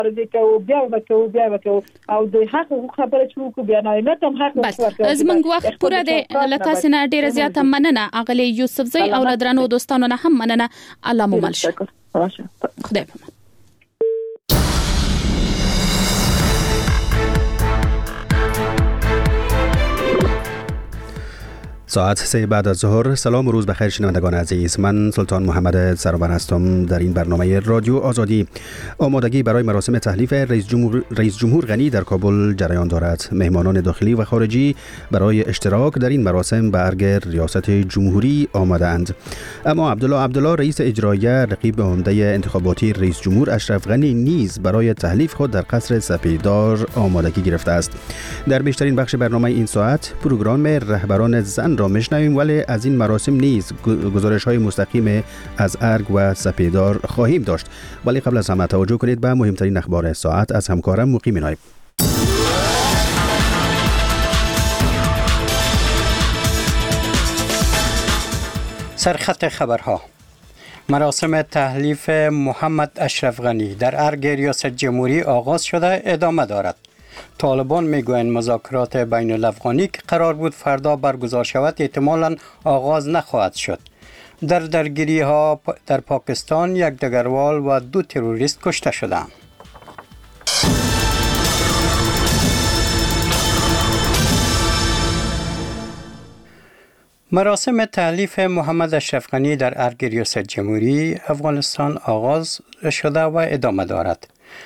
مبارزه کوو بیا وکړو او د حق خبره چې وکړو بیا نه نتم حق ورکړو از موږ وخت پوره دی لته سينه ډیره زیاته مننه اغلی یوسفزی او لدرانو دوستانو نه هم مننه. الله مو مل شه. خدای په امان. ساعت 3 بعد از ظهر. سلام و روز بخیر شنوندگان عزیز. من سلطان محمد سرور هستم. در این برنامه رادیو آزادی آمادگی برای مراسم تحلیف رئیس جمهور غنی در کابل جریان دارد. مهمانان داخلی و خارجی برای اشتراک در این مراسم به ارگ ریاست جمهوری آمدند. اما عبدالله رئیس اجرایی رقیب عمده انتخاباتی رئیس جمهور اشرف غنی نیز برای تحلیف خود در قصر سپیدار آمادگی گرفته است. در بیشترین بخش برنامه این ساعت پروگرام رهبران زن را میشنویم، ولی از این مراسم نیز گزارش‌های مستقیم از ارگ و سپیدار خواهیم داشت. ولی قبل از همه توجه کنید به مهمترین اخبار ساعت از همکارم مقیم نایب. سرخط خبرها. مراسم تحلیف محمد اشرف غنی در ارگ ریاست جمهوری آغاز شده ادامه دارد. طالبان میگویند مذاکرات بین الافغانی که قرار بود فردا برگزار شود احتمالاً آغاز نخواهد شد. در درگیری ها در پاکستان یک دگروال و 2 تروریست کشته شدند. مراسم تحلیف محمد اشرف غنی در ارگ ریاست جمهوری افغانستان آغاز شده و ادامه دارد.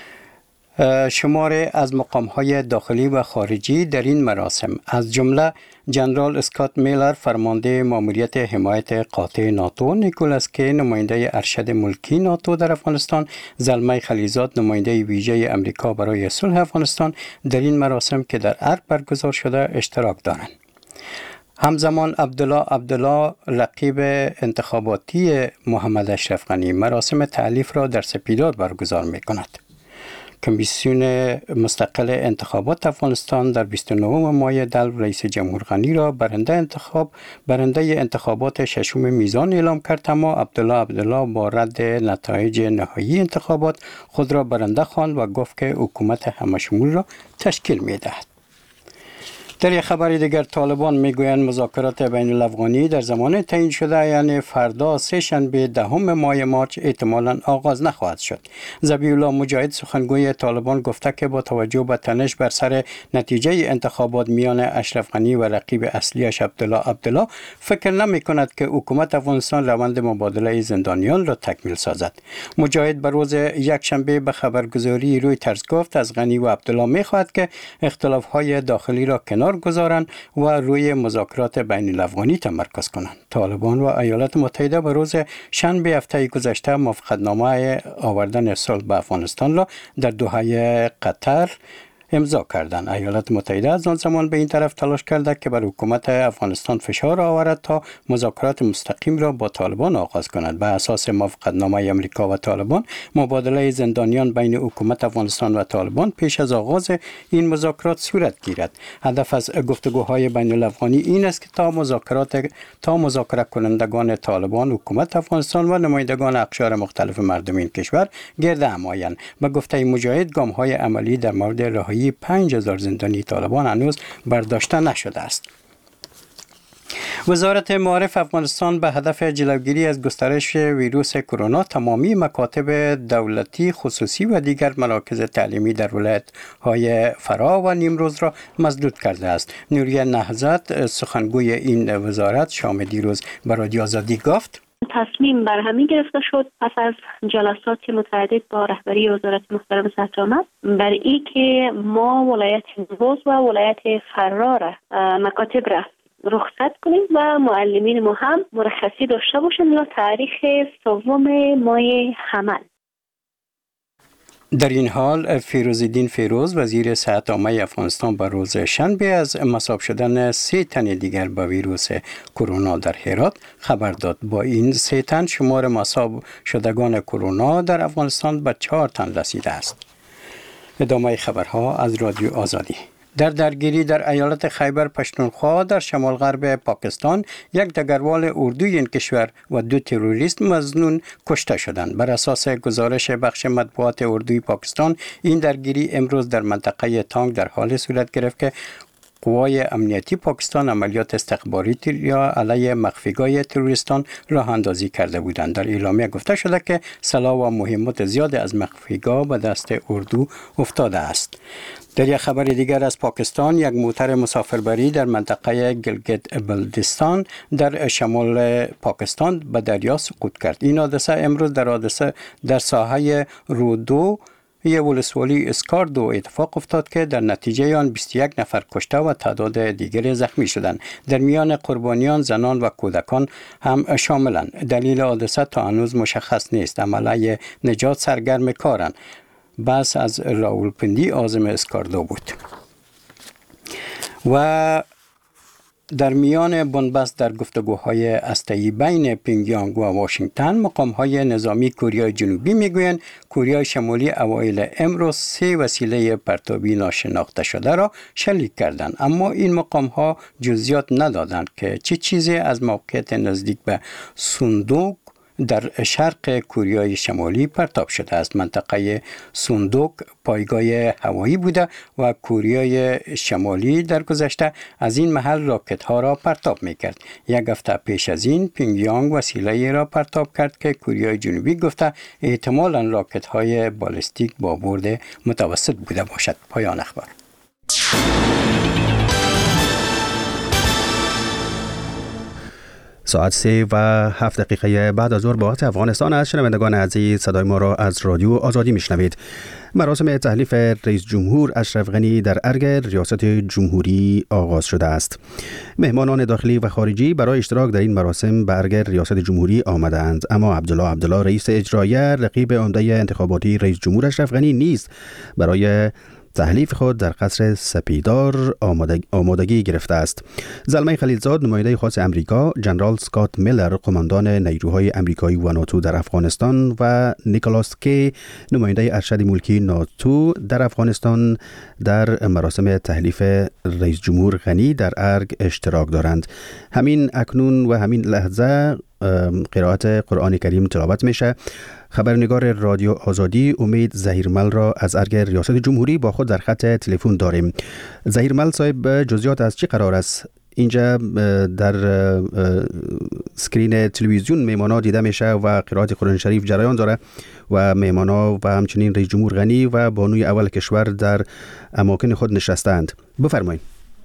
شماری از مقام‌های داخلی و خارجی در این مراسم از جمله جنرال اسکات میلر فرمانده ماموریت حمایت قاطع ناتو، نیکولاس کی نماینده ارشد ملکی ناتو در افغانستان، زلمه خلیزاد نماینده ویژه امریکا برای صلح افغانستان در این مراسم که در ارگ برگزار شده اشتراک دارند. همزمان عبدالله رقیب انتخاباتی محمد اشرف غنی مراسم تحلیف را در سپیدار برگزار می‌کند. کمیسیون مستقل انتخابات افغانستان در 29 ماه دلو رئیس جمهور غنی را برنده انتخابات ششم میزان اعلام کرد، اما عبدالله با رد نتایج نهایی انتخابات خود را برنده خواند و گفت که حکومت همشمول را تشکیل می‌دهد. در یک خبر دیگر طالبان میگویند مذاکرات بین الافغانی در زمان تعیین شده یعنی فردا سه شنبه 10 ماه مارچ احتمالاً آغاز نخواهد شد. ذبیح الله مجاهد سخنگوی طالبان گفته که با توجه به تنش بر سر نتیجه انتخابات میان اشرف غنی و رقیب اصلیش عبدالله فکر نمی کند که حکومت افغانستان روند مبادله زندانیان را تکمیل سازد. مجاهد به روز یکشنبه به خبرگزاری رویترز گفت از غنی و عبدالله میخواهد که اختلاف‌های داخلی را کنار گذارند و روی مذاکرات بین الافغانی تمرکز کنند. طالبان و ایالات متحده به روز شنبه هفته گذشته موافقتنامه آوردن صلح به افغانستان را در دوحه قطر امضا کردند. ایالات متحده از آن زمان به این طرف تلاش کرده که بر حکومت افغانستان فشار آورد تا مذاکرات مستقیم را با طالبان آغاز کند. به اساس موافقتنامه امریکا و طالبان مبادله زندانیان بین حکومت افغانستان و طالبان پیش از آغاز این مذاکرات صورت گیرد. هدف از گفتگوهای بین الافغانی این است که تا مذاکره کنندگان طالبان، حکومت افغانستان و نمایندگان اقشار مختلف مردم این کشور گرد هم آیند. به گفته مجاهد گام‌های عملی در مورد رهایی 5000 زندانی طالبان هنوز برداشته نشده است. وزارت معارف افغانستان به هدف جلوگیری از گسترش ویروس کرونا تمامی مکاتب دولتی، خصوصی و دیگر مراکز تعلیمی در ولایت‌های فرا و نیمروز را مسدود کرده است. نوریه نهضت سخنگوی این وزارت شام دیروز به رادیو آزادی گفت تصمیم بر همین گرفته شد پس از جلسات متعدد با رهبری وزارت محترم صدر آمد بر این که ما ولایت نیمروز و ولایت فرا را مکاتب را رخصت کنیم و معلمین ما هم مرخصی داشته باشند تا تاریخ 3 ماه حمل. در این حال فیروزالدین فیروز وزیر صحت عامه افغانستان به روز شنبه از مصاب شدن 3 تن دیگر با ویروس کرونا در هرات خبر داد. با این 3 تن شمار مصاب شدگان کرونا در افغانستان به 4 تن رسیده است. ادامه خبرها از رادیو آزادی. در درگیری در ایالت خیبر پشتونخوا در شمال غرب پاکستان یک دگروال اردوی این کشور و 2 تروریست مظنون کشته شدند. بر اساس گزارش بخش مطبوعات اردوی پاکستان، این درگیری امروز در منطقه تانگ در حال صورت گرفت که قوای امنیتی پاکستان عملیات استخباری یا علیه مخفیگاه تروریستان راه اندازی کرده بودند. در اعلامیه گفته شده که سلاح و مهمات زیاد از مخفیگاه به دست اردو افتاده است. در یک خبر دیگر از پاکستان، یک موتر مسافربری در منطقه گلگت بلتستان در شمال پاکستان به دریا سقوط کرد. این حادثه امروز در ساحه رودو ولسوالی اسکاردو اتفاق افتاد که در نتیجه آن 21 نفر کشته و تعداد دیگر زخمی شدند. در میان قربانیان زنان و کودکان هم شاملند. دلیل حادثه تا هنوز مشخص نیست. عمله نجات سرگرم کارند. بس از راولپندی عازم اسکاردو بود. و در میان بنبست در گفتگوهای هسته‌ای بین پیونگیانگ و واشنگتن، مقام‌های نظامی کره جنوبی میگویند کره شمالی اوایل امروز 3 وسیله پرتابی ناشناخته شده را شلیک کردند، اما این مقام‌ها جزئیات ندادند که چه چیزی از موقعیت نزدیک به سوندوک در شرق کره شمالی پرتاب شده است. منطقه سوندوک پایگاه هوایی بوده و کره شمالی در گذشته از این محل راکت ها را پرتاب میکرد. یک هفته پیش از این پیونگیانگ وسیله را پرتاب کرد که کره جنوبی گفته احتمالاً راکت های بالستیک با برد متوسط بوده باشد. پایان اخبار. ساعت 3:07 بعد از ظهر با وقت افغانستان است. شنوندگان عزیز، صدای ما را از رادیو آزادی میشنوید. مراسم تحلیف رئیس جمهور اشرف غنی در ارگ ریاست جمهوری آغاز شده است. مهمانان داخلی و خارجی برای اشتراک در این مراسم به ارگ ریاست جمهوری آمدند، اما عبدالله رئیس اجرایی رقیب عمده انتخاباتی رئیس جمهور اشرف غنی نیز برای تحلیف خود در قصر سپیدار آمادگی گرفته است. زلمه خلیلزاد، نماینده خاص امریکا، جنرال اسکات میلر، قماندان نیروهای امریکایی و ناتو در افغانستان و نیکولاس کی، نماینده ارشد ملکی ناتو در افغانستان در مراسم تحلیف رئیس جمهور غنی در ارگ اشتراک دارند. همین اکنون و همین لحظه قرائت قرآن کریم تلاوت میشه. خبرنگار رادیو آزادی امید ظهیرمل را از ارگ ریاست جمهوری با خود در خط تلفن داریم. ظهیرمل صاحب، جزئیات از چی قرار است؟ اینجا در سکرین تلویزیون میمانا دیده میشه و قرائت قرآن شریف جریان داره و میمانا و همچنین رئیس جمهور غنی و بانوی اول کشور در اماکن خود نشستند. بفرمایید.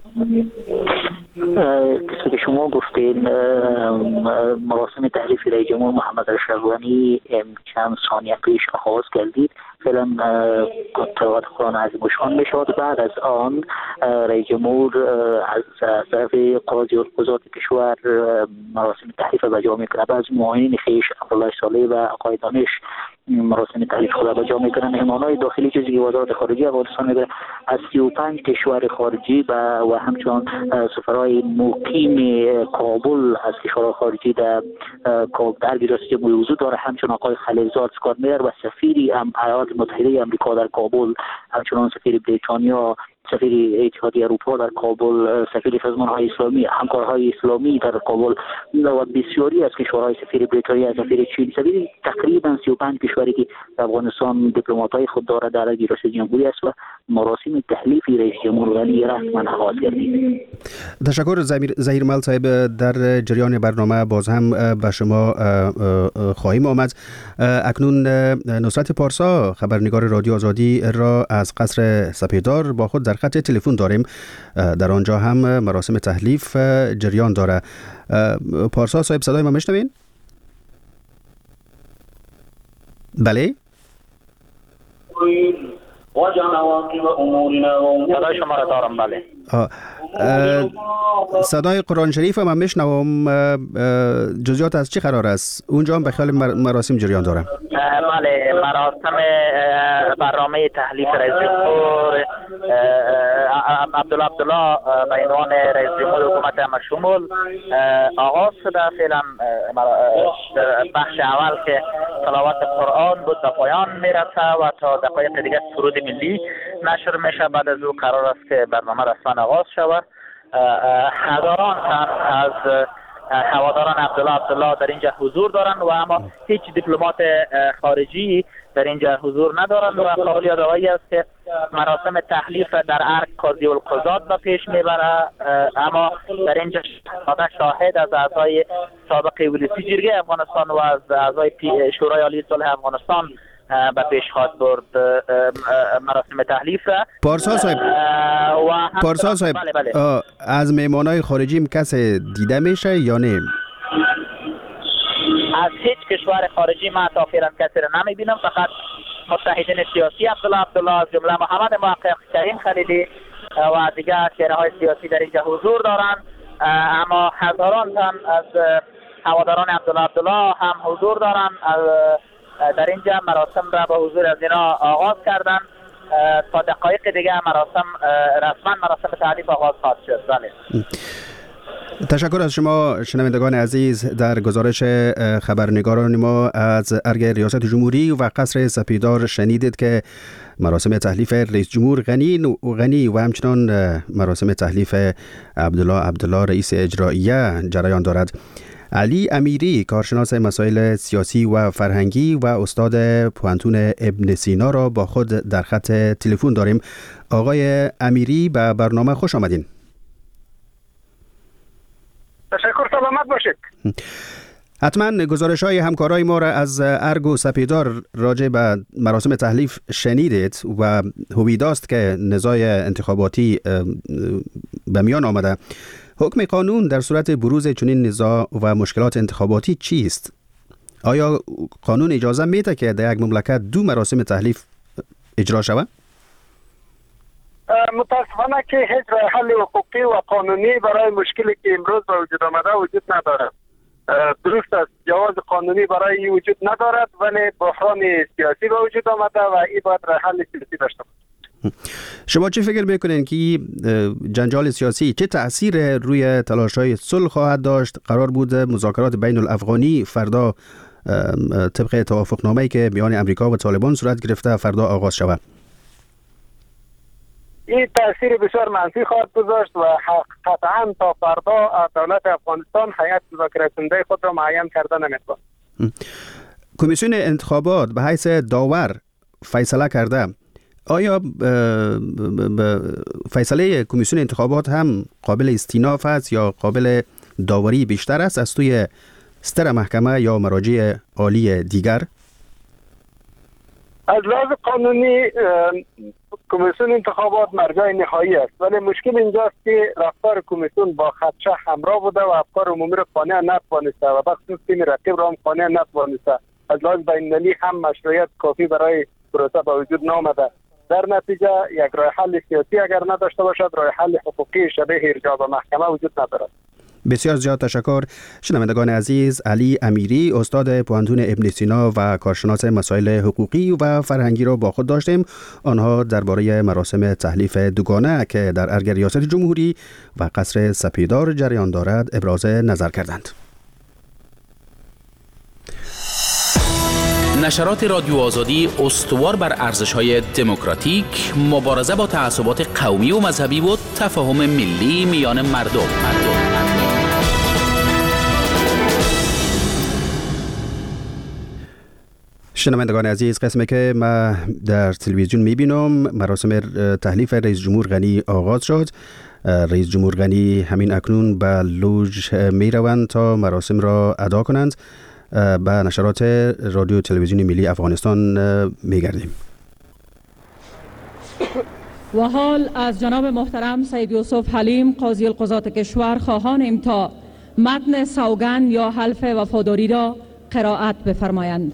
که شما گفتین مراسم تحلیف رئیس جمهور محمد اشرف غنی چند ثانیه پیش آغاز کردید. فعلا تلاوت قرآن عظیم الشان میشود. بعد از آن رئیس جمهور از طرف قاضی القضات کشور مراسم تحلیف را بجا میکنه. بعض معاونین خویش عبدالله صالح و آقای دانش مراسم تحلیف خود را بجا میکنن. مهمانان داخلی جزئی وزارت خارجه افغانستان از 35 کشور خارجی و همچنان سفرهای مقیم کابل از کشورهای خارجی در ریاست جمهوری حضور داره. همچنان آقای خلیلزاد، اسکات میلر و سفیر ایالات متحده آمریکا در کابل، همچنان سفیر بریتانیا، سفیر اتحادیه اروپا در کابل، سفیر سازمان‌های اسلامی، همکارهای اسلامی در کابل و بسیاری از کشورهای، سفیر بریتانیا، سفیر چین، سفیر تقریبا 35 کشوری که در افغانستان دیپلمات‌های خود داره در ریاست جمهوری است و مراسم تحلیف رئیس جمهور غنی رسما آغاز گردید. تشکر ظهیرمل صاحب. در جریان برنامه باز هم به شما خواهیم آمد. اکنون نصرت پارسا، خبرنگار رادیو آزادی را از قصر سپیدار با خود در خط تلفن داریم. در آنجا هم مراسم تحلیف جریان داره. پارسا صاحب، صدای ما میشنوین؟ بله؟ صدای شما را دارم. بله. صدای قرآن شریف هم میشنوم. جزئیات از چی قرار است؟ اونجا هم به خیال مراسم جریان داره. بله، مراسم برنامه تحلیف رئیس جمهور عبدالله به عنوان رئیس جمهور حکومت مشمول آغاز شده. فعلا بخش اول که تلاوت قرآن بود به پایان میرسه و تا دقایق دیگه سرود ملی نشر میشه. بعد از او قرار است که برنامه رسما آغاز شود. هزاران تن از هواداران عبدالله در اینجا حضور دارند و اما هیچ دیپلمات خارجی در اینجا حضور ندارند و قابل یادآوری است که مراسم تحلیف در ارگ قاضی القضات به پیش میبره. اما در اینجا شاهد از اعضای سابق ولسی جرگه افغانستان و از اعضای شورای عالی صلح افغانستان به پیش خواهد برد مراسم تحلیف را. پارسا صاحب بله. از مهمانای خارجی کسی دیده میشه یا نه؟ از هیچ کشور خارجی ما تا فعلا کسی را نمیبینم، فقط متحدین سیاسی عبدالله از جمله محمد محقق، کریم خلیلی و دیگر چهره‌های سیاسی در اینجا حضور دارند. اما هزاران تن از هواداران عبدالله هم حضور دارند. در اینجا مراسم را به حضور از اینا آغاز کردن. تا دقایق دیگه رسما مراسم تحلیف آغاز خواهد شد. تشکر از شما شنوندگان عزیز. در گزارش خبرنگاران ما از ارگ ریاست جمهوری و قصر سپیدار شنیدید که مراسم تحلیف رئیس جمهور غنی و همچنان مراسم تحلیف عبدالله رئیس اجراییه جریان دارد. علی امیری کارشناس مسائل سیاسی و فرهنگی و استاد پوهنتون ابن سینا را با خود در خط تلفن داریم. آقای امیری به برنامه خوش آمدین. تشکر، سلامت باشید. حتما گزارش های همکارای ما را از ارگ و سپیدار راجع به مراسم تحلیف شنیدید و هویداست که نزاع انتخاباتی به میان آمده. حکم قانون در صورت بروز چنین نزاع و مشکلات انتخاباتی چیست؟ آیا قانون اجازه میده که در یک مملکت دو مراسم تحلیف اجرا شود؟ متاسفانه که هیچ راه حل حقوقی و قانونی برای مشکلی که امروز به وجود آمده وجود ندارد. درست است، جواز قانونی برای این وجود ندارد، ولی بحران سیاسی به وجود آمده و این باید راه حل سیاسی داشته باشد. شما چه فکر میکنین که جنجال سیاسی چه تأثیر روی تلاش‌های صلح خواهد داشت؟ قرار بود مذاکرات بین الافغانی فردا طبق توافقنامه‌ای که میان امریکا و طالبان صورت گرفته فردا آغاز شود. این تأثیر بسیار منفی خواهد گذاشت و قطعاً تا فردا دولت افغانستان هیئت مذاکره کننده خود را معین کرده نمی‌تواند. کمیسیون انتخابات به حیث داور فیصله کرده. آیا فیصله کمیسیون انتخابات هم قابل استیناف است یا قابل داوری بیشتر است از توی ستر محکمه یا مراجع عالی دیگر؟ از لحاظ قانونی کمیسیون انتخابات مرجع نهایی است، ولی مشکل اینجاست که رفتار کمیسیون با خدشه همراه بوده و افکار عمومی را قانع نتوانسته و بخصوص تیم رقیب را هم قانع نتوانسته. از لحاظ بین‌المللی هم مشروعیت کافی برای پروسه به وجود نآمده. در نتیجه یک راه حل سیاسی اگر نداشته باشد، راه حل حقوقی شبیه ارجاع به محکمه وجود ندارد. بسیار زیاد تشکر. شنوندگان عزیز، علی امیری استاد پوهنتون ابن سینا و کارشناس مسائل حقوقی و فرهنگی را با خود داشتیم. آنها درباره مراسم تحلیف دوگانه که در ارگ ریاست جمهوری و قصر سپیدار جریان دارد ابراز نظر کردند. نشرات رادیو آزادی استوار بر ارزش‌های دموکراتیک، مبارزه با تعصبات قومی و مذهبی و تفاهم ملی میان مردم. شنوندگان عزیز، قسمی که ما در تلویزیون میبینم مراسم تحلیف رئیس جمهور غنی آغاز شد. رئیس جمهور غنی همین اکنون به لوژ میروند تا مراسم را ادا کنند. به نشرات رادیو تلویزیون ملی افغانستان میگردیم. و حال از جناب محترم سید یوسف حلیم قاضی القضات کشور خواهانیم تا متن سوگند یا حلف وفاداری را قرائت بفرمایند.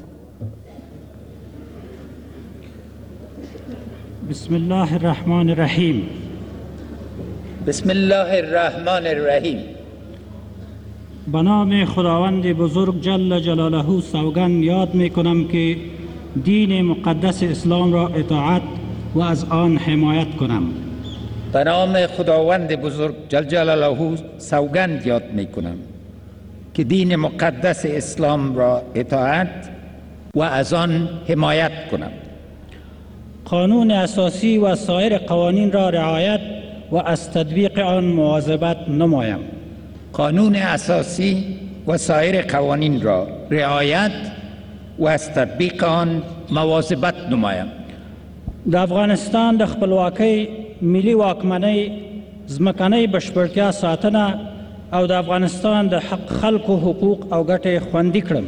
بسم الله الرحمن الرحیم. بسم الله الرحمن الرحیم. به نام خداوند بزرگ جل جلاله سوگند یاد می کنم که دین مقدس اسلام را اطاعت و از آن حمایت کنم. به نام خداوند بزرگ جل جلاله سوگند یاد می کنم که دین مقدس اسلام را اطاعت و از آن حمایت کنم. قانون اساسی و سایر قوانین را رعایت و از تطبیق آن مواظبت نمایم. قانون اساسی و سایر قوانین را رعایت و از تطبیق آن مواظبت نمایم. د افغانستان د خپلواکۍ ملي واکمنۍ ځمکنۍ بشپړتیا ساتنه او د افغانستان د حق خلکو حقوق او ګټې خوندي کړم.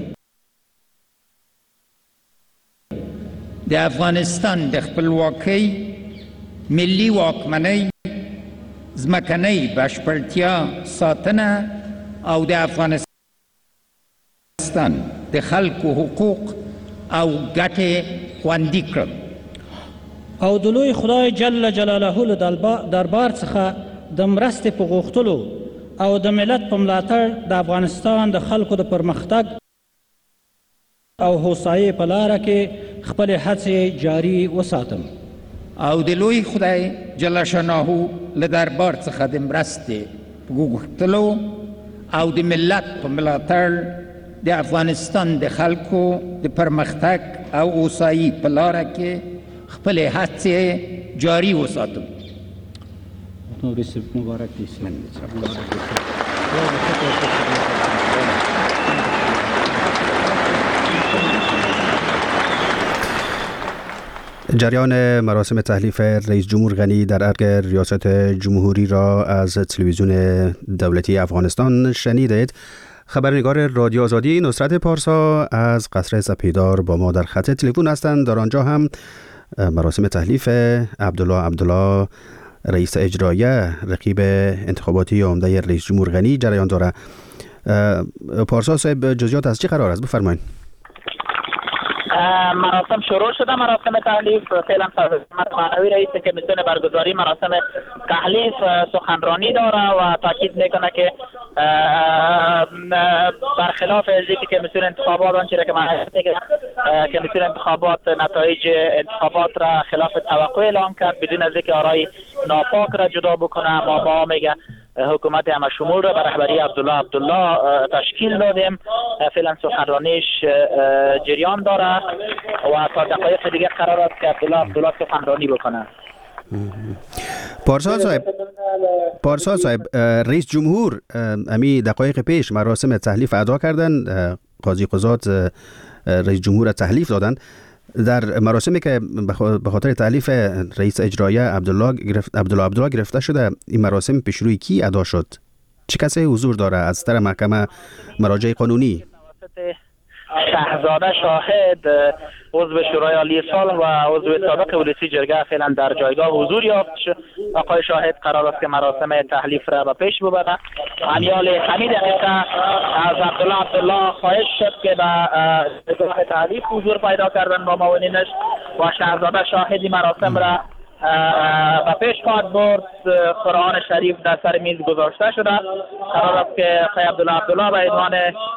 د افغانستان د خپلواکۍ ملي واکمنۍ ځمکنۍ بشپړتیا ساتنه او د افغانستان د خلکو حقوق او ګټې خوندي کړم. او د لوی خدای جل جلاله له دربار څخه د مرستې په غوښتلو او د ملت په ملاتړ د افغانستان د خلکو د پرمختګ او هوسایۍ په لاره کې خپلې هڅې جاري وساتم. او د لوی خدای جل شانه له دربار څخه د مرستې په غوښتلو او د ملت په ملاتړ د افغانستان د خلکو د پرمختګ او هوسایۍ په لاره کې خپل هڅې جاری وساتم. مبارک جریان مراسم تحلیف رئیس جمهور غنی در ارگ ریاست جمهوری را از تلویزیون دولتی افغانستان شنیدید. خبرنگار رادیو آزادی نصرت پارسا از قصر سپیدار با ما در خط تلفن هستند. در آنجا هم مراسم تحلیف عبدالله رئیس اجرایه رقیب انتخاباتی عمده رئیس جمهور غنی جریان داره. پارسا صاحب جزئیات از چی قرار است؟ بفرمایید. مراسم شروع شده. مراسم تحلیف فعلا سرپرست معنوی رئیس کمیسیون برگزاری مراسم تحلیف سخنرانی داره و تاکید میکنه که برخلاف از اینکه کمیسیون انتخابات آنچه را که کمیسیون انتخابات نتایج انتخابات را خلاف توقع اعلام کرد بدون از اینکه آرای ناپاک را جدا بکنه، ما با میگه حکومت همه شمول را به رهبری عبدالله تشکیل دادیم. فعلا سخنرانیش جریان داره و تا دقایق دیگه قرار است که عبدالله سخنرانی بکنه. پارسا صاحب رئیس جمهور امی دقایق پیش مراسم تحلیف ادا کردن، قاضی قضات رئیس جمهور تحلیف دادن. در مراسمی که به خاطر تحلیف رئیس اجرایه عبدالله گرفته شده، این مراسم پیش روی کی ادا شد؟ چه کسی حضور داره از طرف محکمه مراجع قانونی؟ شهزاده شاهد، عضو شورای عالی سال و عضو سابق ولسی جرگه فعلا در جایگاه حضور یافت. آقای شاهد قرار است که مراسم تحلیف را به پیش ببره. همین دقیقه از عبدالله خواهش شد که به جایگاه تحلیف حضور پیدا کردن با معاونینش و شهزاده شاهدی مراسم را به پیش خواهد برد. قرآن شریف در سر میز گذاشته شده. قرار است که آقای عبدالله به عنوان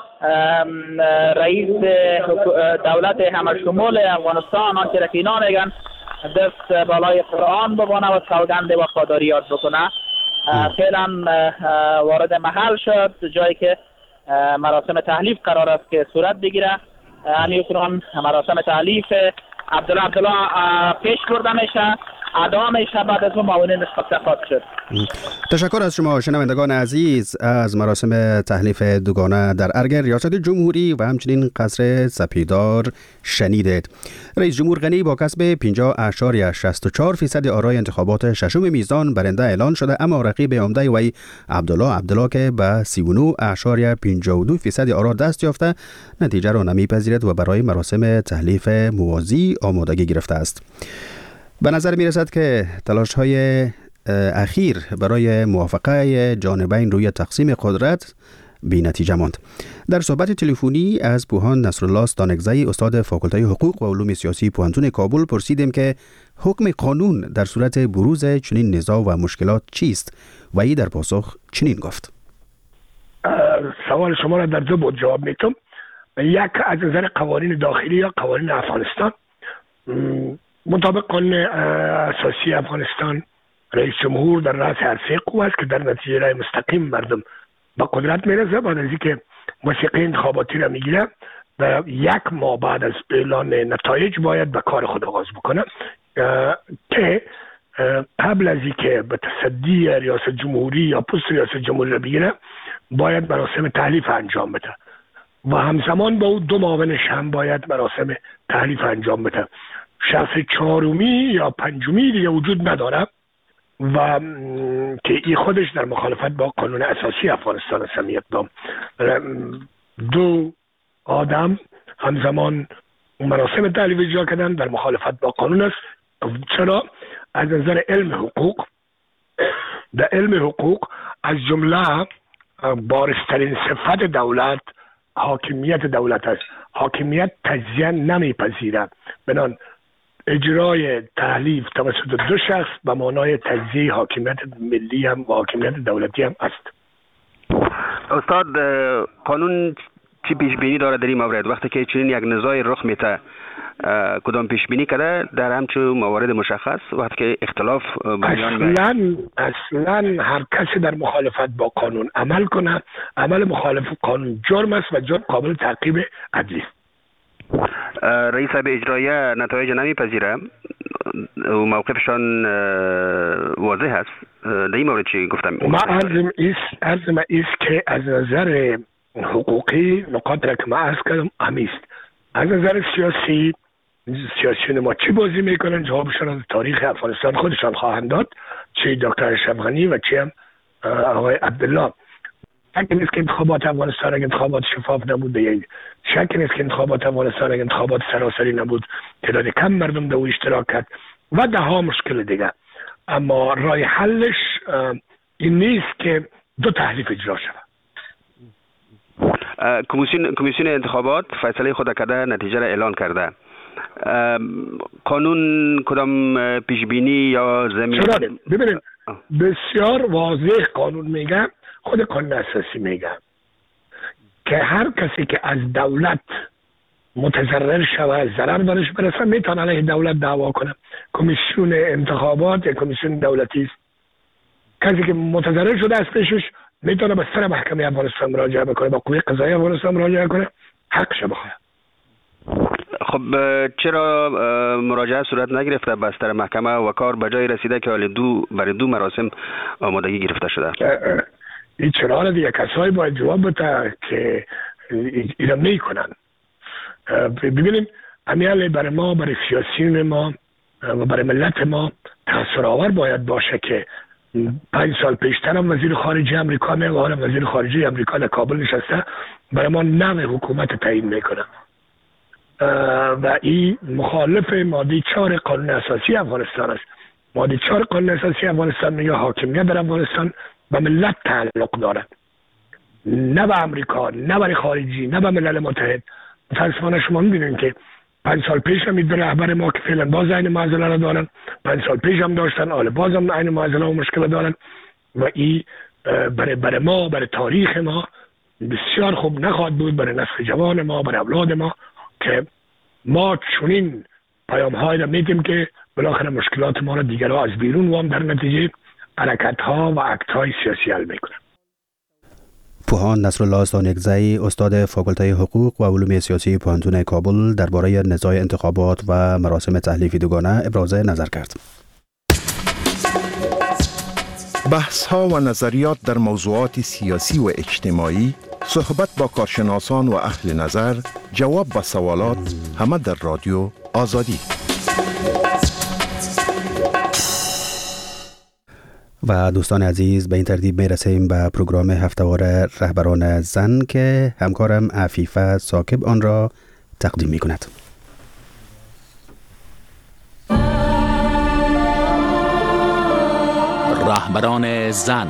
رئیس دولت همشمول افغانستان، آنچه را که اینا میگن، دست بالای قرآن ببانه و سوگند وفاداری یاد بکنه. فعلا وارد محل شد، جایی که مراسم تحلیف قرار است که صورت بگیره. همین مراسم تحلیف عبدالله پیش برده میشه، ادا میشه، بعد از اون معاونین خواهد شد. تشکر از شما شنوندگان عزیز از مراسم تحلیف دوگانه در ارگ ریاست جمهوری و همچنین قصر سپیدار شنیدید. رئیس جمهور غنی با کسب 50.64% آرای انتخابات ششم میزان برنده اعلان شده، اما رقیب عمده وی عبدالله که به 39.52% آرا دست یافته نتیجه را نمیپذیرد و برای مراسم تحلیف موازی آمادگی گرفته است. به نظر می رسد که تلاش های اخیر برای موافقه جانبین روی تقسیم قدرت بی نتیجه ماند. در صحبت تلفنی از پوهان نصرالله دانگزی، استاد فاکولته حقوق و علوم سیاسی پوهنتون کابل، پرسیدیم که حکم قانون در صورت بروز چنین نزاع و مشکلات چیست و ای در پاسخ چنین گفت. سوال شما را در دو بود جواب میتم. یک، از نظر قوانین داخلی یا قوانین افغانستان مطابق قانون اساسی افغانستان رئیس جمهور در رأس عرصه قوه است که در نتیجه رای مستقیم مردم به قدرت میرسه. بعد از اینکه موسیقی انتخاباتی را میگیره در 1 ماه بعد از اعلان نتایج باید به کار خود آغاز بکنه که قبل از اینکه به تصدی ریاست جمهوری یا پست ریاست جمهوری را بگیره باید مراسم تحلیف انجام بده و همزمان با او 2 معاونش هم باید مراسم تحلیف انجام بده. شخص 4می یا 5می دیگه وجود نداره و که این خودش در مخالفت با قانون اساسی افغانستان است. میاد 2 آدم همزمان مراسم تحلیف اجرا کردن در مخالفت با قانون است. چرا؟ از نظر علم حقوق، در علم حقوق از جمله بارزترین صفت دولت حاکمیت دولت است. حاکمیت تجزیه نمیپذیره، بنان اجرای تحلیف توسط 2 شخص به معنای تجزیه حاکمیت ملی هم و حاکمیت دولتی هم است. استاد، قانون چی پیش بینی داره در این مورد؟ وقتی که چنین یک نزاعی رخ میده کدام پیش بینی کرده در همچون موارد مشخص وقتی که اختلاف اصلا هر کسی در مخالفت با قانون عمل کنه، عمل مخالف قانون جرم است و جرم قابل تعقیب عدلی است. رئیس اجرایه نتایج نمیپذیره و موقفشان واضح است. در این مورد چی گفتم؟ ما عرضم ایست که از نظر حقوقی نقاط را که ما عرض کردم همیست. از نظر سیاسیون ما چی بازی میکنن جوابشان از تاریخ افغانستان خودشان خواهند داد، چه دکتر اشرف غنی و چه هم آقای عبدالله. شک نیست که انتخابات افغانستان اگه انتخابات شفاف نبود، شک نیست که انتخابات افغانستان اگه انتخابات سراسری نبود تعداد کم مردم در او اشتراک کرد و ده ها مشکل دیگه. اما راه حلش این نیست که 2 تحلیف اجرا شود. کمیسیون انتخابات فیصله خود کرده، نتیجه را اعلان کرده. قانون کدام پیش بینی یا زمین؟ ببینید بسیار واضح قانون میگه، خود قانون اساسی میگه که هر کسی که از دولت متضرر شود، ضرر برش برسه، میتونه علیه دولت دعوا کنه. کمیسیون انتخابات یک کمیسیون دولتی است. کسی که متضرر شده از پیشش میتونه به سر محکمه افغانستان مراجعه بکنه، با قوه قضاییه افغانستان مراجعه کنه، حقش بخواد. خب چرا مراجعه صورت نگرفته بستر محکمه و کار به جای رسیده که برای 2 مراسم آمادگی گرفته شده؟ این چرا دیگه کسایی باید جواب بده که اینا میکنن. ببینیم امیال برای ما، برای سیاسیون ما و برای ملت ما تأثیرآور باید باشه که 5 سال پیشتر هم وزیر خارجه امریکا و حالا وزیر خارجه امریکا در کابل نشسته برای ما نوع حکومت تعیین میکنه و این مخالف ماده 4 قانون اساسی افغانستان است. ماده 4 قانون اساسی افغانستان میگه حاکمیت در افغانستان به ملت تعلق دارد، نه به امریکا، نه برای خارجی، نه به ملل متحد. متاسفانه شما میبینید که 5 سال پیش هم این رهبر ما که فعلا باز این معضله را دارن، 5 سال پیش هم داشتن، حالا باز هم این معضله و مشکل دارن و این برای ما، برای تاریخ ما بسیار خوب نخواهد بود، برای نسل جوان ما، برای اولاد ما، که ما چنین پیام های را میدیم که بالاخره مشکلات ما را دیگرها از بیرون و هم در نتیجه حرکت ها و اکت های سیاسی حل میکنن. پوهان نصرالله استانکزی، استاد فاکولته حقوق و علوم سیاسی پوهنتون کابل، درباره نزاع انتخابات و مراسم تحلیف 2گانه ابراز نظر کرد. بحث ها و نظریات در موضوعات سیاسی و اجتماعی، صحبت با کارشناسان و اهل نظر، جواب به سوالات، همه در رادیو آزادی. و دوستان عزیز، به این ترتیب می رسیم به پروگرام هفته‌وار رهبران زن که همکارم عفیفه ثاقب آن را تقدیم می کند. رهبران زن.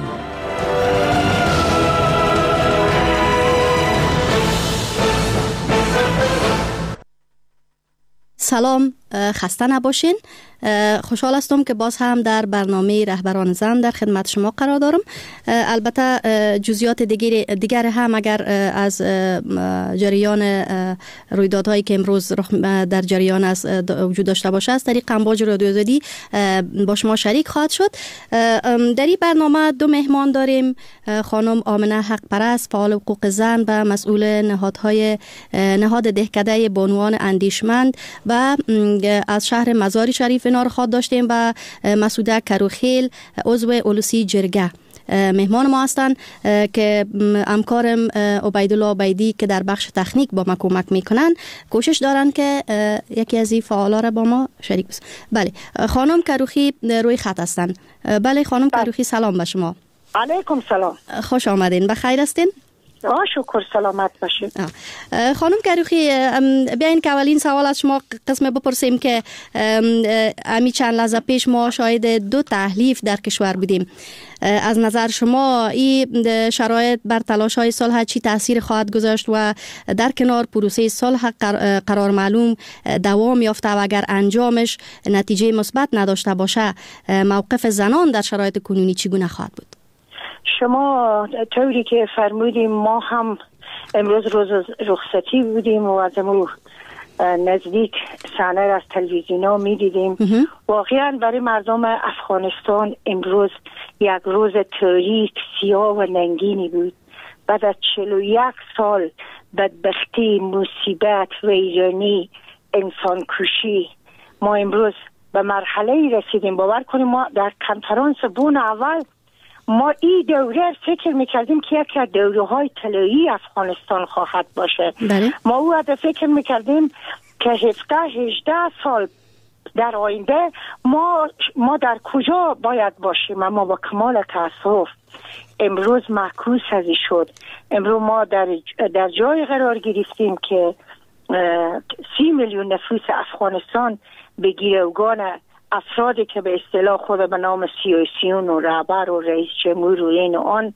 سلام، خسته نباشین. خوشحال هستم که باز هم در برنامه رهبران زن در خدمت شما قرار دارم. البته جزئیات دیگر هم اگر از جریان رویدادهایی که امروز در جریان است وجود داشته باشه از طریق امواج رادیو آزادی با شما شریک خواهد شد. در این برنامه دو مهمان داریم، خانم آمنه حق پرست، فعال حقوق زن و مسئول نهاد دهکده بانوان اندیشمند و از شهر مزار شریف اینا رو خواهد داشتیم و مسعوده کروخیل عضو اولوسی جرگه مهمان ما هستن که همکارم عبیدالله عبیدی که در بخش تکنیک با ما کمک میکنن کوشش دارن که یکی از این فعالا را با ما شریک بسن. بله، خانم کروخی روی خط هستن. بله خانم کروخی، سلام به شما. علیکم سلام. خوش آمدین. بخیر هستین؟ شکر، سلامت باشید. خانم کروخی، بیاین که اولین سوال از شما قسم بپرسیم که امی چند لحظه پیش ما شاهد دو تحلیف در کشور بودیم. از نظر شما این شرایط بر تلاش‌های صلح چی تأثیر خواهد گذاشت و در کنار پروسه صلح قرار معلوم دوام یافته و اگر انجامش نتیجه مثبت نداشته باشه موقف زنان در شرایط کنونی چگونه خواهد بود؟ شما طوری که فرمودیم ما هم امروز روز رخصتی بودیم و از نزدیک صحنه از تلویزیونا می دیدیم. واقعا برای مردم افغانستان امروز یک روز تاریک، سیاه و ننگینی بود. بعد از 41 سال بدبختی، مصیبت، ویرانی، انسان کشی، ما امروز به مرحله رسیدیم. باور کنیم ما در کنفرانس بون اول ما این دوره فکر میکردیم که یکی از دوره‌های طلایی افغانستان خواهد باشه. ما او فکر میکردیم که 17-18 سال در آینده ما در کجا باید باشیم، اما با کمال تأسف امروز معکوس ازی شد. امروز ما در جای قرار گرفتیم که 30 میلیون نفوس افغانستان به گیروگان افرادی که به اصطلاح خود به نام سیاسیون و رهبر و رئیس جمهور و این و آن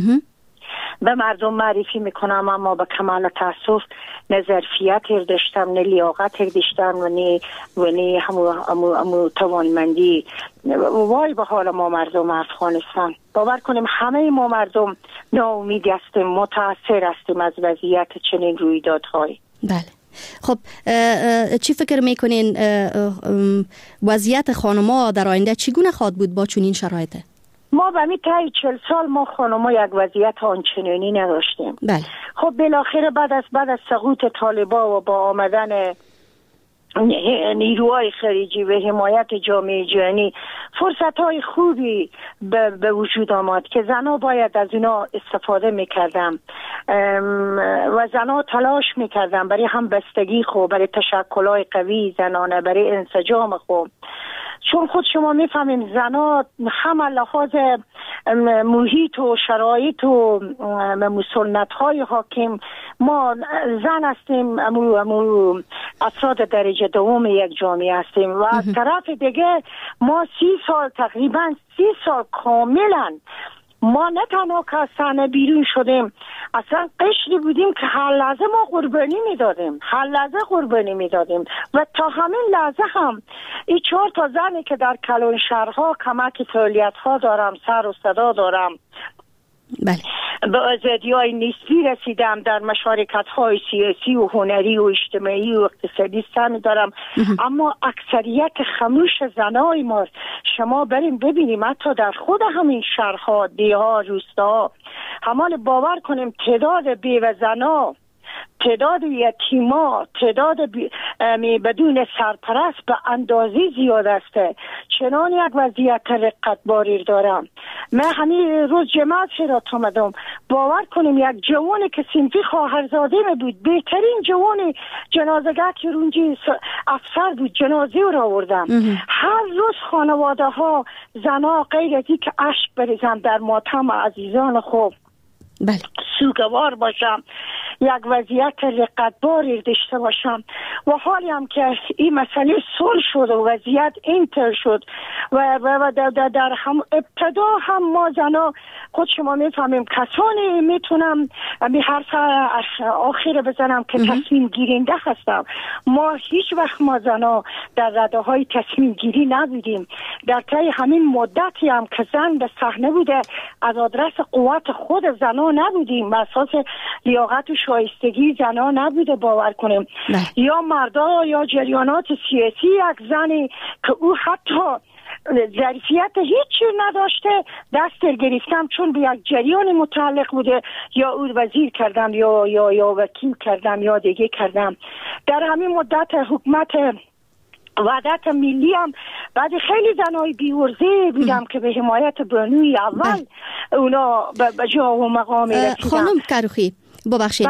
به مردم معرفی میکنم، اما به کمال تاسف نه ظرفیت داشتم، نه لیاقت داشتم و نه همو توانمندی. وای به حال ما مردم افغانستان. باور کنیم همه ما مردم ناامید هستیم، متاثر هستیم از وضعیت چنین رویدادهایی. بله. خب چی فکر میکنین وضعیت خانم‌ها در آینده چگونه خواهد بود با چنین شرایطه؟ ما به می تایی 40 سال ما خانم‌ها یک وضعیت آنچنانی نداشتیم. بله. خب بالاخره بعد از سقوط طالبان و با آمدن نیروهای خارجی و حمایت جامعه جهانی فرصت‌های خوبی به وجود آمد که زنها باید از اینا استفاده می‌کردن و زنها تلاش می‌کردن برای همبستگی خود، برای تشکل‌های قوی زنانه، برای انسجام خود. چون خود شما میفهمیم زنها هم لحاظ محیط و شرایط و سنت‌های حاکم، ما زن هستیم، امو افراد درجه دوم یک جامعه هستیم و از طرف دیگه ما 30 سال تقریبا 30 سال کاملا ما نه تنها که از صحنه بیرون شدیم، اصلا قشری بودیم که هر لحظه ما قربانی میدادیم و تا همین لحظه هم این 4 تا زنی که در کلان شهرها کمک فعالیت ها دارم، سر و صدا دارم، بله، به آزادی‌های نسبی رسیدم، در مشارکت‌های سیاسی و هنری و اجتماعی و اقتصادی سهم دارم، اما اکثریت خاموش زنای ما، شما بریم ببینیم حتی در خود همین شهرها، دیها، روستاها، همان باور کنیم تعداد بیوه زنا، تعداد یتیما، تعداد بدون سرپرست به اندازه زیاد است. چنان یک وضعیت رقتباری دارم. من همین روز جماعت شرات آمدم، باور کنیم یک جوانی که صنفی خواهرزاده بود، بهترین جوان جنازه‌گاه که رونجی افسر بود، جنازه رو آوردم. هر روز خانواده ها زنا غیر از این که اشک بریزم در ماتم عزیزان خوب، بله، سوگوار باشم. یک وضعیت رقتباری داشته باشم و حالی هم که این مسئله صلح شد و وضعیت اینطور شد و در هم ابتدا هم ما زنا خود شما میفهمیم کسانی میتونم می حرف آخر بزنم که تصمیم گیرنده هستم. ما هیچ وقت ما زنا در رده های تصمیم گیری نبودیم. در طی همین مدتی هم که زن به صحنه بوده از آدرس قوت خود زنا نبودیم، اساس لیاقت و شایستگی زنا نبوده باور کنیم. یا مردا یا جریانات سیاسی یک زنی که او حتی ظرفیت هیچی نداشته دست گرفتم چون به یک جریان متعلق بوده یا او وزیر کردم یا وکیل کردم یا دیگه کردم. در همین مدت حکومت وحدت ملی هم بعد خیلی زنای بیورزه بودم که به حمایت بانوی اول اونا به جا و مقام رسیدم. خانم کروخی ببخشید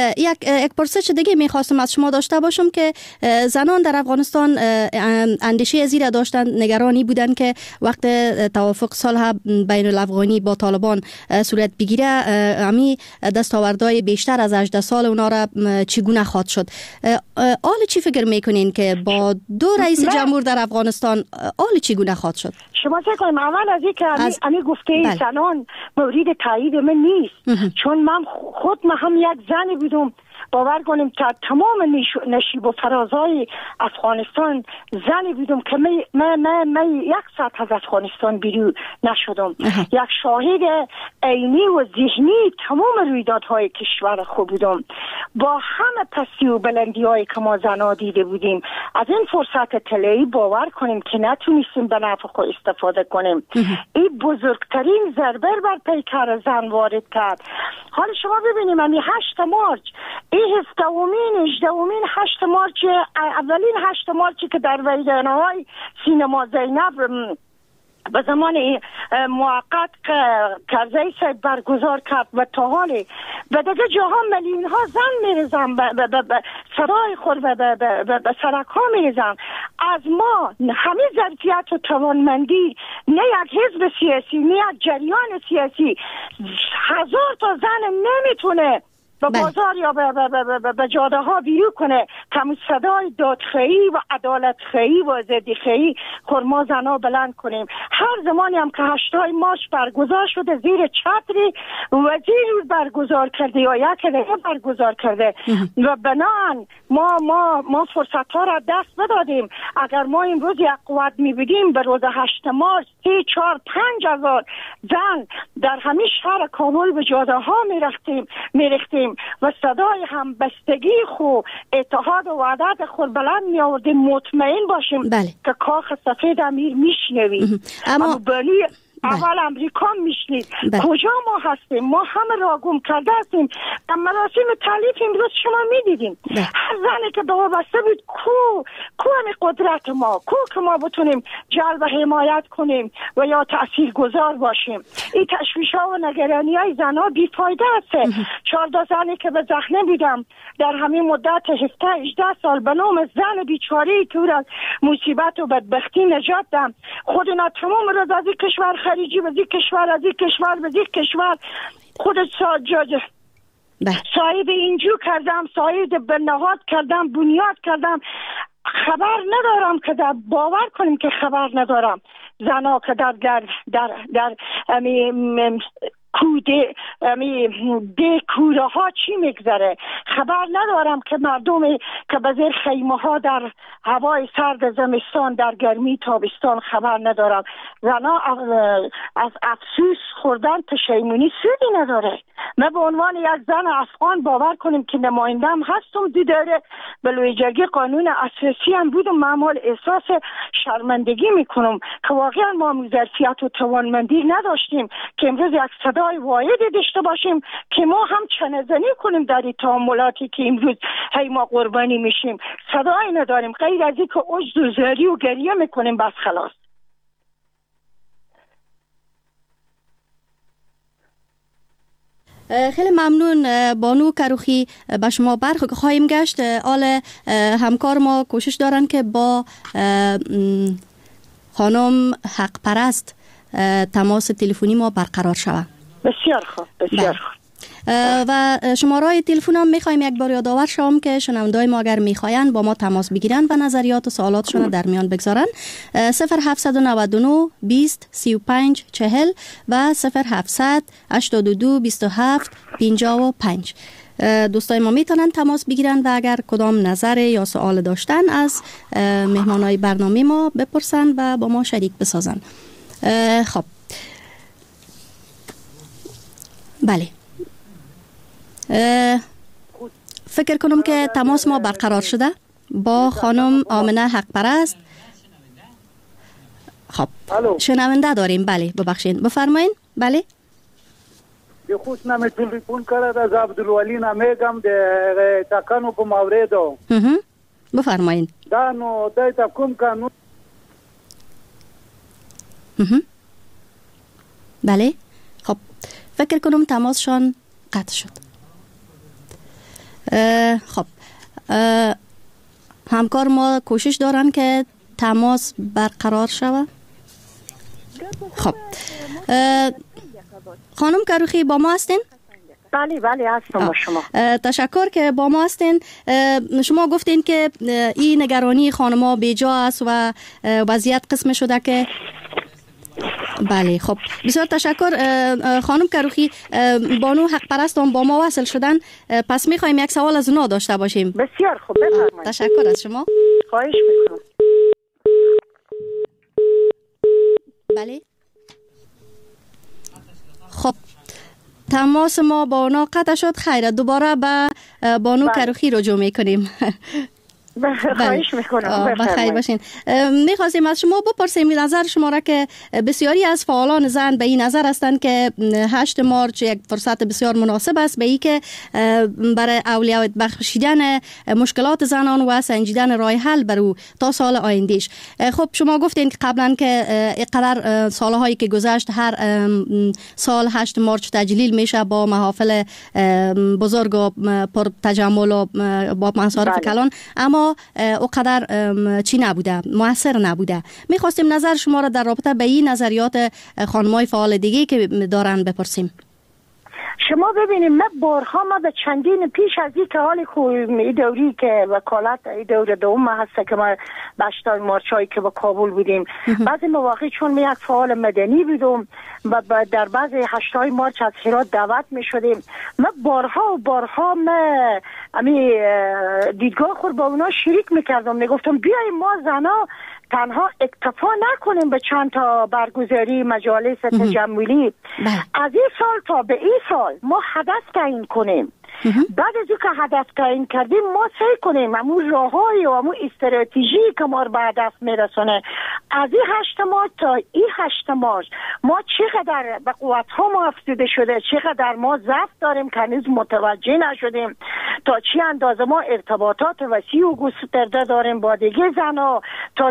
یک پرسش دیگه میخواستم از شما داشته باشم که زنان در افغانستان اندیشه زیر داشتن، نگرانی بودن که وقت توافق صلح بین الافغانی با طالبان صورت بگیره امی دستاوردهای بیشتر از 18 سال اونا را چگونه خواهد شد. آل چی فکر میکنین که با دو رئیس جمهور در افغانستان آل چگونه خواهد شد؟ شما چه کنیم اول از این که امی گفته زنان مورد تایید من نیست چون من خود هم یک زنی بودم باور کنیم که تمام نشیب و فرازهای افغانستان زنی بودم که من یک ساعت از افغانستان بیرون نشدم. یک شاهد عینی و ذهنی تمام رویدادهای کشور خود بودم با همه پستی و بلندی هایی که ما زنها دیده بودیم. از این فرصت طلایی باور کنیم که نتونستیم به نفع خود استفاده کنیم. این بزرگترین ضربه بر پیکر زن وارد کرد. حالا شما ببینیم همین 8 مارچ این 18 8 مارچ اولین 8 مارچی که در ویرانه‌های سینما زینب به زمان موقت کرزی صاحب برگزار کرد و تا حالی به دیگه جاها میلیون ها زن میرزن به صدای خود به سرک ها میرزن. از ما همه ظرفیت و توانمندی نه یک حزب سیاسی نه یک جریان سیاسی 1000 تا زن نمیتونه به بازار یا به جاده ها بیرون کنه که صدای دادخواهی و عدالت خواهی و ضد خواهی خرما زنا بلند کنیم. هر زمانی هم که 8 مارچ برگزار شده زیر چتری وزیر برگزار کرده یا یک دیگه برگزار کرده و بنان ما فرصت ها را دست بدادیم. اگر ما امروز یک قوت میبودیم به روز 8 مارچ 3 4 5 هزار زن در همه شهر کابل به جاده ها میرفتیم و صدای هم بستگی خو اتحاد و وحدت خود بلند می آوردیم. مطمئن باشیم که کاخ سفید امیر میشنوی اما اول امریکا میشنید کجا ما هستیم. ما همه را گم کرده هستیم. در مراسم تعلیف امروز شما میدیدیم هر زنی که به وابسته بود کو همی قدرت ما که ما بتونیم جلب و حمایت کنیم و یا تأثیر گذار باشیم. این تشویش ها و نگرانی های زن ها بیفایده است. 14 زنی که به زخنه بودم در همین مدت 17-18 سال به نام زن بیچاری که از مصیبت و بدبختی نجات دادم خودنا تمام روز از این کشور خارجی به این کشور از این کشور به این کشور خودت صاحب اینجو کردم صاحب بنهاد کردم بنیاد کردم. خبر ندارم که باور کنیم که خبر ندارم زنا که در کوره ها چی میگذره. خبر ندارم که مردم که به زیر خیمه ها در هوای سرد زمستان در گرمی تابستان خبر ندارم. زنا از افسوس خوردن پشیمونی سودی نداره. من به عنوان یک زن افغان باور کنیم که نمایندم هستم دیداره به لویجرگی قانون اساسی هم بودم معمول احساس شرمندگی میکنم که واقعا ما ظرفیت و توانمندی نداشتیم که امروز یک صدای واحدی داشته باشیم که ما هم چنه‌زنی کنیم در این تعاملاتی که امروز هی ما قربانی میشیم. صدایی نداریم غیر از این که عجز و زاری و گریه میکنیم بس خلاص. خیلی ممنون بانو کروخی. به شما خواهیم گشت. آل همکار ما کوشش دارن که با خانم حق پرست تماس تلفنی ما برقرار شود. بسیار خوب. و شماره تلفن هم میخوایم یک بار یادآور شوم که شنوندای ما اگر میخواین با ما تماس بگیرن و نظریات و سوالاتشون در میان بگذارن 0799 20 35 40 و 0700 82 27 55. دوستای ما میتونن تماس بگیرن و اگر کدام نظر یا سوال داشتن از مهمانای برنامه ما بپرسن و با ما شریک بسازن. خب بله، فکر کنم که تماس ما برقرار شده با خانم آمنه حق پرست. خب شنونده داریم. بله ببخشید، بفرمایین. بله خود نمی تلفن کرد از عبدالولی نمیگم ده تاکانو په موردو. بفرمایین. دانو دای تا کوم قانون. بله خب فکر کنم تماسشان قطع شد. خب همکار ما کوشش دارن که تماس برقرار شود. خب خانم کروخی با ما هستین؟ بله بله هستم با شما. تشکر که با ما هستین. شما گفتین که این نگرانی خانم‌ها بیجا است و وضعیت قسم شده که بله. خب بسیار تشکر خانم کروخی. بانو حق پرست هم با ما وصل شدن، پس میخوایم یک سوال از اونا داشته باشیم. بسیار خوب، بفرمایید. تشکر از شما. خواهش میکنم. بله خب تماس ما با اونا قطع شد. خیره، دوباره به بانو کروخی رجوع میکنیم. خواهش میکنم. بخیر باشین. میخواستیم از شما بپرسیم نظر شما را که بسیاری از فعالان زن به این نظر هستند که 8 مارچ یک فرصت بسیار مناسب است به ای که برای اولویت بخشیدن مشکلات زنان و سنجیدن راه حل بر او تا سال آیندهش. خب شما گفتین که قبلا که اینقدر سالهایی که گذشت هر سال 8 مارچ تجلیل میشه با محافل بزرگ و پر تجمل و با مصارف کلان، اما اونقدر چی نبوده، موثر نبوده. میخواستیم نظر شما را در رابطه به این نظریات خانمای فعال دیگه که دارن بپرسیم. شما ببینید من به چندین پیش از این که حال این دوری که وکالت این دور دوم هست که ما باشتای مارچایی که با کابل بودیم، بعضی مواقع چون من یک فعال مدنی بودم و در بعضی 8 مارچ از هرات دعوت می شدیم، من بارها من دیدگاه خود با اونا شریک میکردم، میگفتم بیاییم ما زنا تنها اکتفا نکنیم به چند تا برگزاری مجالس تجملی، از این سال تا به این سال ما هدف تعیین کنیم. بعد از که هدف تعیین کردیم ما سعی کنیم همون راههای و همون استراتژی که ما رو به هدف میرسونه از این 8 مارچ تا این 8 مارچ ما چقدر به قوت ها ما افزوده شده، چقدر ما ضعف داریم که هنوز متوجه نشدیم، تا چی اندازه ما ارتباطات وسیع و گسترده داریم با دیگه زنها، تا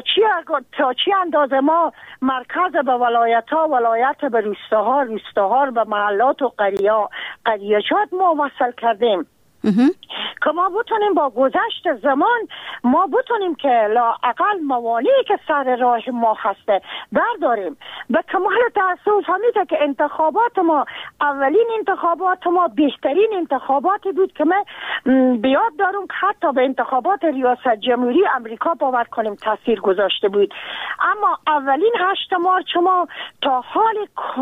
چی اندازه ما مرکز به ولایت به روستاها به محلات و قریچات ما وصل کردیم که ما بتونیم با گذشت زمان ما بتونیم که لااقل موانعی که سر راه ما هسته برداریم. به کمال تاسف همیشه که انتخابات ما اولین انتخابات ما بهترین انتخاباتی بود که من بیاد دارم که حتی به انتخابات ریاست جمهوری امریکا باور کنیم تاثیر گذاشته بود. اما اولین 8 مارچ ما تا حال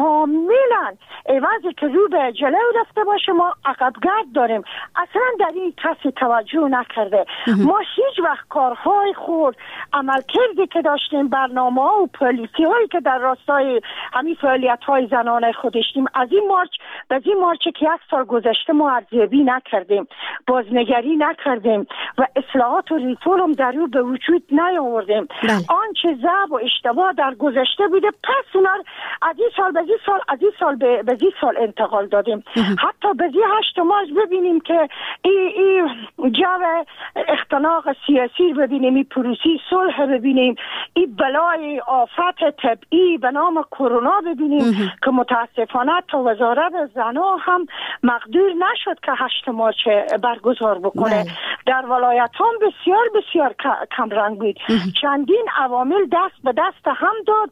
کاملا عوضی که رو به جلو رفته باشه ما عقبگرد داریم. اصلا در این کسی توجه نکرده. ما هیچ وقت کارهای خود عمل کردی که داشتیم، برنامه ها و پالیسی هایی که در راستای همین فعالیت های زنانه خود داشتیم از این مارچ به این مارچ که 1 سال گذشته ما ارزیابی نکردیم، بازنگری نکردیم و اصلاحات و ریفورم هم در رو به وجود نیاوردیم. آنچه ضعف و اشتباه در گذشته بوده پس اونا از این سال به این سال انتقال دادیم. حتی به 8 مارچ ببینیم که این جو اختناق سیاسی ببینیم، این پروسی صلح ببینیم، این بلای آفت طبعی به نام کرونا ببینیم که متاسفانه تا وزارت زنها هم مقدور نشد که 8 مارچ برگزار بکنه. در ولایت هم بسیار کم رنگ بود. چندین عوامل دست به دست هم داد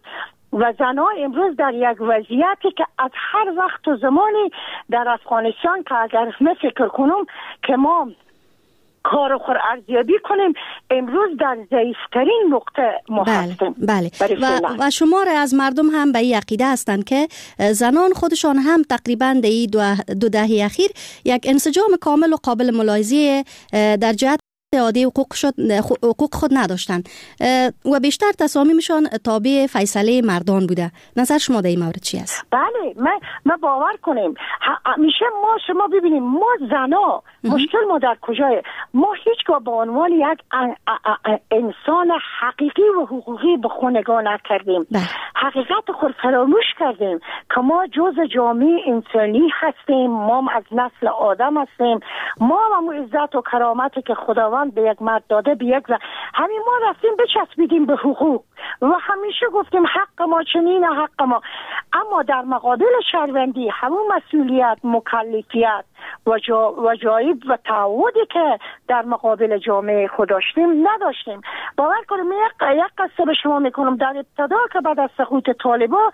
و زنان امروز در یک وضعیتی که از هر وقت و زمانی در افغانستان که اگر فکر کنم که ما کار خور ارزیابی کنیم امروز در ضعیفترین نقطه ما هستیم. بله. و شمار از مردم هم به این عقیده هستند که زنان خودشان هم تقریبا در این دو دهه اخیر یک انسجام کامل و قابل ملاحظه در جهت عادی حقوق خود نداشتند و بیشتر تصامیمشان تابع فیصله مردان بوده. نظر شما در این مورد چی است؟ بله، ما باور کنیم همیشه شما ببینیم ما زنا مشکل ما در کجایه؟ ما هیچگاه به عنوان یک انسان حقیقی و حقوقی به خود نگاه نکردیم. حقیقت خود فراموش کردیم که ما جزء جامعه انسانی هستیم، ما از نسل آدم هستیم، ما هم عزت و کرامتی که خداوند به یک مرد داده به یک همین ما رفتیم بچسبیدیم به حقوق و همیشه گفتیم حق ما چنین حق ما، اما در مقابل شهروندی همون مسئولیت، مکلفیت و جایب و تعهدی که در مقابل جامعه خود داشتیم نداشتیم. باور کنیم یک قصه به شما میکنم. در ابتدا که بعد از سقوط طالبان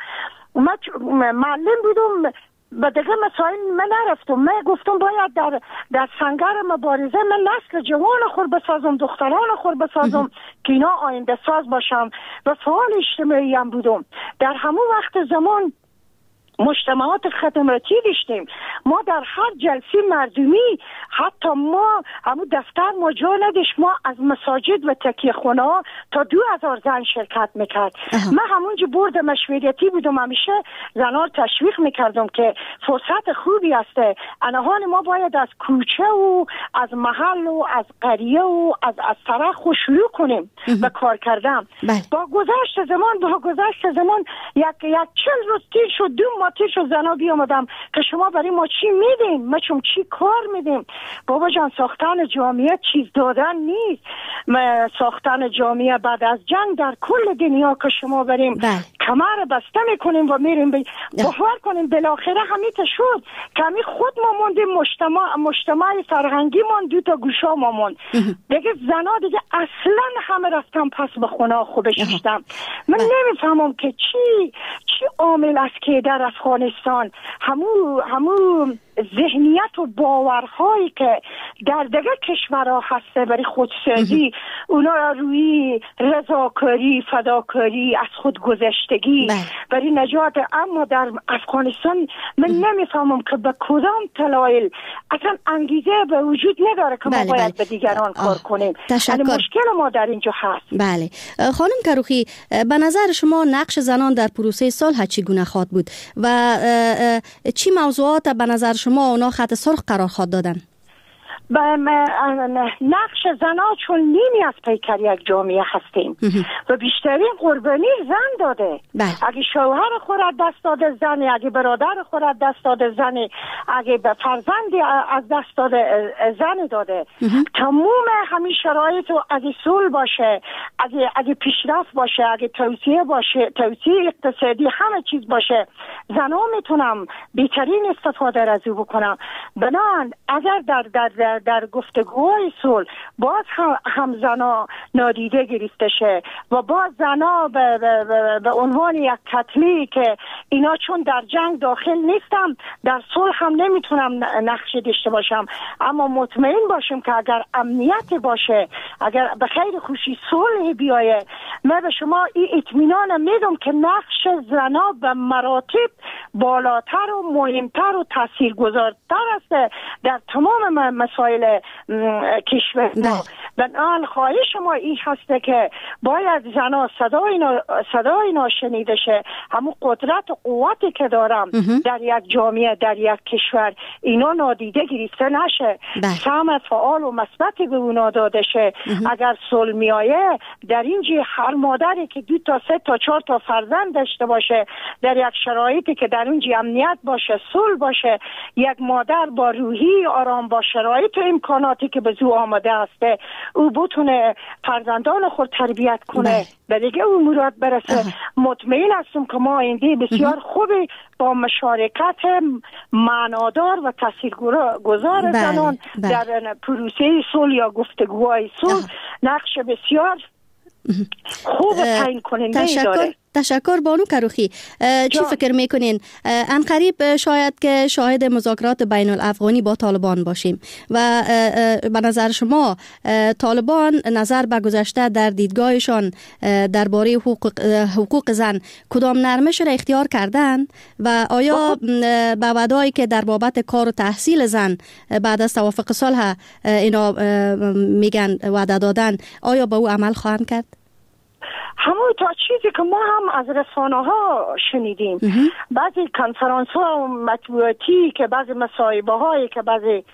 معلم بودم و دیگه مسائل من نرفتم، من گفتم باید در سنگر مبارزه من نسل جوان خور بسازم، دختران خور بسازم که اینا آینده ساز باشم و فعال اجتماعی هم بودم. در همون وقت زمان مجتمعات خدماتی داشتیم، ما در هر جلسه مردمی حتی ما همون دفتر ما جا نداشت، ما از مساجد و تکیه خونه ها تا 2000 زن شرکت میکرد. من همونجا بورد مشورتی بودم، همیشه زنان تشویق میکردم که فرصت خوبی است، انهان ما باید از کوچه و از محل و از قریه و از طرح شروع کنیم به کار کردن. با گذشت زمان یک 40 روز تیر شد، 2 ماه تیر شد، زنا بیامدم که شما برای ما چی میدین؟ ما چی کار میدیم؟ بابا جان ساختن جامعه چیز دادن نیست. ساختن جامعه بعد از جنگ در کل دنیا که شما بریم کمر بسته میکنیم و میریم باور کنیم بالاخره همیشه شد که همی خود ما موندیم، مجتمع فرهنگی من 2 تا گوشا ما موند دیگه. زنا دیگه اصلا همه رفتن پس به خونه خودش شدن. من نمیفهمم که چی عامل است که در افغانستان همو ذهنیت و باورهایی که در دیگه کشورها هسته برای خودسازی، اونا روی رضاکاری، فداکاری، از خود گذشتگی برای نجات، اما در افغانستان من نمیفهمم که به کدام دلایل اصلا انگیزه به وجود نداره که ما باید به دیگران کار کنیم. یعنی مشکل ما در اینجا هست. بله خانم کروخی، به نظر شما نقش زنان در پروسه صلح چگونه خواهد بود و چی موضوعات به نظر شما اونا خط سرخ قرار خواهد دادن؟ نقش زنان چون نیمی از پیکر یک جامعه هستیم و بیشترین قربانی زن داده. اگه شوهر خورد دست داده زنی، اگه برادر خورد دست داده زنی، اگه به فرزندی از دست داده زنی داده. تموم همین شرایط و اگه صلح باشه، اگه پیشرفت باشه، اگه توسعه باشه، توسعه اقتصادی، همه چیز باشه، زنان میتونم بهترین استفاده از او بکنم. بنابراین اگر در گفتگوهای صلح باز هم زنا نادیده گرفته شه و باز زنا به عنوان یک کتلی که اینا چون در جنگ داخل نیستم در صلح هم نمیتونم نقش داشته باشم، اما مطمئن باشیم که اگر امنیت باشه، اگر به خیر خوشی صلح بیایه، من به شما این اطمینان میدم که نقش زنا به مراتب بالاتر و مهمتر و تاثیرگذارتر است در تمام مسائل کشور ما. بنابراین خواهش ما این هسته که باید زنا صدای ناشنیده شه. همون قدرت و قوتی که دارم در یک جامعه، در یک کشور، اینا نادیده گرفته نشه، سهم فعال و مثبتی به اونا داده شه. اگر صلح میایه، در اینجا هر مادری که 2 تا 3 تا 4 تا فرزند داشته باشه، در یک شرایطی که در اونجا امنیت باشه، صلح باشه، یک مادر با روحی آرام، با شرایط و امکاناتی که به زو آماده هسته، او بتونه فرزندان خود تربیت کنه و دیگه او مراد برسه. مطمئن هستم که ما آینده بسیار خوبی با مشارکت معنادار و تاثیرگذار زنان در پروسه صلح یا گفتگوهای صلح نقش بسیار خوب تعیین کننده داره. تشکر بانو کروخی. چی فکر میکنین عنقریب شاید که شاهد مذاکرات بین الافغانی با طالبان باشیم و به نظر شما طالبان نظر به گذشته در دیدگاهشان درباره حقوق زن کدام نرمش را اختیار کردن و آیا به وعده‌ای که در بابت کار و تحصیل زن بعد از توافق صلح اینا میگن وعده دادن، آیا به او عمل خواهند کرد؟ همون تا چیزی که ما هم از رسانه ها شنیدیم، بعضی کنفرانس ها و مطبوعاتی که بعضی مصاحبه هایی که بعضی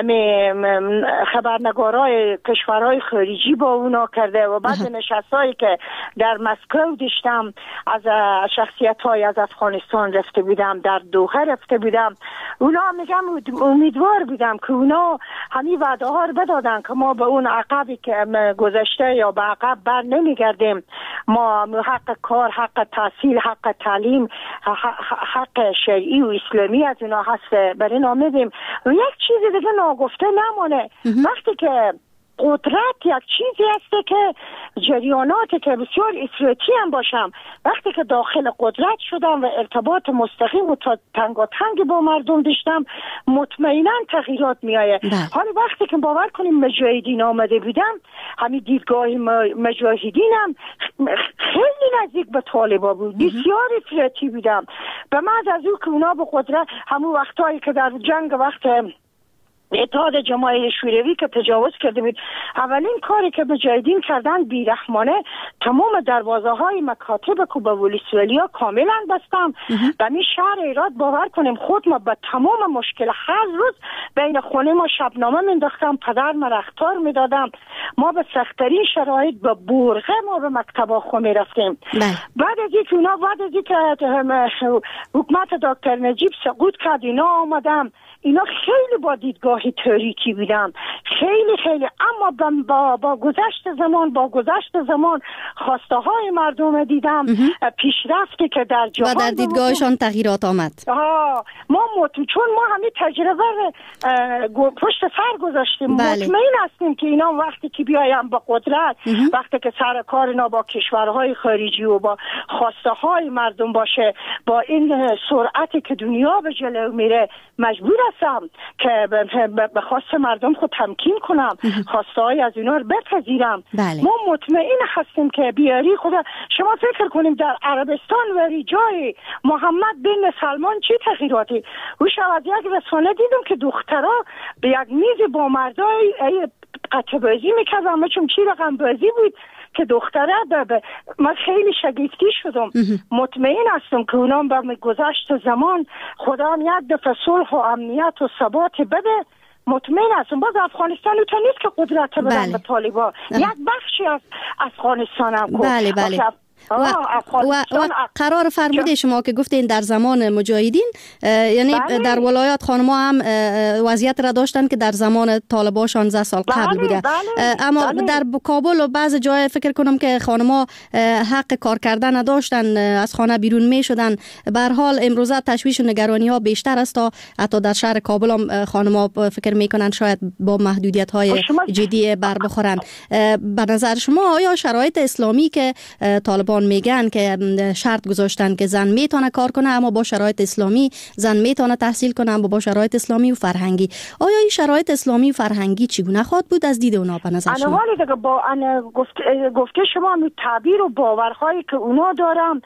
خبرنگارای کشورهای خارجی با اونا کرده و بعضی نشست هایی که در مسکو داشتم از شخصیت های از افغانستان رفته بودم، در دوحه رفته بودم، اونا میگم امیدوار بودم که اونا همین وعده ها رو بدادن که ما به اون عقبی که گذشته یا به عقب بر نمیگردیم، ما حق کار، حق تحصیل، حق تعلیم، حق شرعی و اسلامی از اونا هست برای نامیدیم. و یک چیز دیگه ناگفته نمانه، وقتی که قدرت یک چیزی هسته که جریاناتی که بسیار افراطی هم باشم، وقتی که داخل قدرت شدم و ارتباط مستقیم و تنگاتنگ با مردم داشتم، مطمئنا تغییرات می آید. حالا وقتی که باور کنیم مجاهدین آمده بودم، همین دیدگاه مجاهدینم خیلی نزدیک به طالبا بود، بسیار افراطی بودم. به محض از او که اونا به قدرت، همون وقتایی که در جنگ وقت اتحاد جماهیر شوروی که تجاوز کرده بود، اولین کاری که مجاهدین کردن بیرحمانه تمام دروازه های مکاتب که به ولسوالی‌ها کاملا بستم. به می شهر ایراد باور کنیم خود ما به تمام مشکل هر روز بین خونه ما شبنامه مینداختم، پدر ما رختار میدادم، ما به سخت‌ترین شرایط به برغه ما به مکتب خو می رفتیم. بعد از اینکه حکومت دکتر نجیب سقوط کرد، اینا آمدم، اینا خیلی با دیدگاه تاریکی بودم، خیلی اما با گذشت زمان خواسته های مردم دیدم، پیشرفتی که در جهان و در دیدگاهشان تغییرات آمد. چون ما همین تجربه پشت سر گذاشتیم، مطمئن هستیم که اینا وقتی که بیایم با قدرت، وقتی که سر کار اینا با کشورهای خارجی و با خواسته های مردم باشه، با این سرعتی که دنیا به جلو میره، مجبور هستم که به خواست مردم خود تمکین کنم، خواسته های از اینا رو بپذیرم. ما مطمئن هستیم که بیاری خدا. شما فکر کنیم در عربستان و ریجای محمد بن سلمان چی تغییراتی؟ او از یک رسانه دیدم که دخترها به یک میز با مردای قطع بازی میکردن، ما چون چی رقم بازی بود که دختره من خیلی شگفتی شدم. مطمئن هستم که اونا به گذشت زمان خدا یک دفعه صلح و امنیت و ثبات بده. مطمئن هستم باز افغانستان تو نیست که قدرت بدن به طالبان، یک بخشی از افغانستان هم بله. و قرار فرموده شما که گفتین در زمان مجاهدین، یعنی در ولایات خانم‌ها هم وضعیت را داشتن که در زمان طالبان 16 سال قبل بوده. اما در کابل و بعض جای فکر کنم که خانم‌ها حق کار کردن نداشتن، از خانه بیرون می شدن. به هر حال امروزه تشویش و نگرانی ها بیشتر است تا حتی در شهر کابل هم خانم‌ها فکر میکنن شاید با محدودیت‌های جدی بر بخورن. به نظر شما آیا شرایط اسلامی که طالبان میگن که شرط گذاشتن که زن میتونه کار کنه اما با شرایط اسلامی، زن میتونه تحصیل کنه اما با شرایط اسلامی و فرهنگی، آیا این شرایط اسلامی و فرهنگی چگونه خواهد بود از دید اونا به نظر شما؟ دیگه با گفته شما تعبیر و باورهایی که اونا دارن،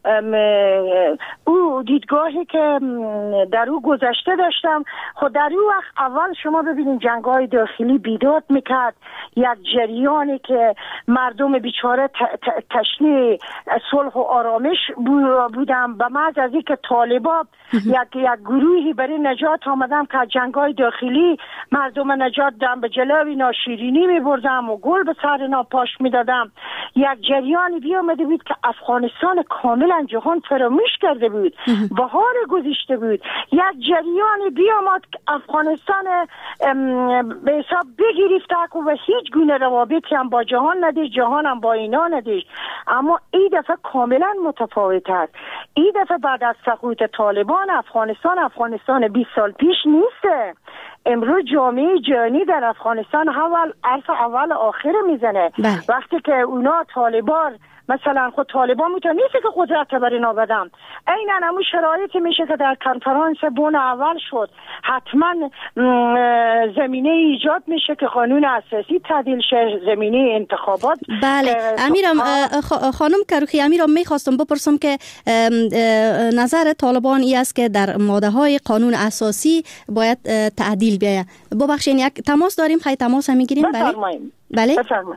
او دیدگاهی که در او گذشته داشتم، خود در او وقت اول شما ببینید جنگ‌های داخلی بیداد میکرد، یک جریانی که مردم بیچاره تشنه صلح و آرامش بودم. به محض از اینکه طالبان یک گروهی برای نجات آمدم که جنگ‌های داخلی مردم نجات دادم، به جلوی ناشیرینی میبردم و گل به سر ناپاش میدادم، یک جریانی بیامده بود که افغانستان کاملا جهان فراموش کرده بود، بهار گذشته بود. یک جریانی بیامد که افغانستان به حساب بگیرفته و هیچ گونه روابطی هم با جهان نداشت، جهان هم با اینا نداشت. اما این دفعه کاملا متفاوت است. این دفعه بعد از سقوط طالبان افغانستان 20 سال پیش نیست. امروز جامعه جهانی در افغانستان حرف اول آخر میزنه. وقتی که اونا طالبان مثلا خود طالبان میتونه نیست که قدرت بر اینا بدم. عیناً همون شرایط میشه که در کنفرانس بون اول شد حتما زمینه ایجاد میشه که قانون اساسی تعدیل شه، زمینه انتخابات. بله امیرم خانم کروخی، امیرم میخواستم بپرسم که نظر طالبان ای است که در ماده های قانون اساسی باید تعدیل بیاید. ببخشید یک تماس داریم، خیلی تماس هم میگیریم. بله بله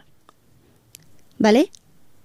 بله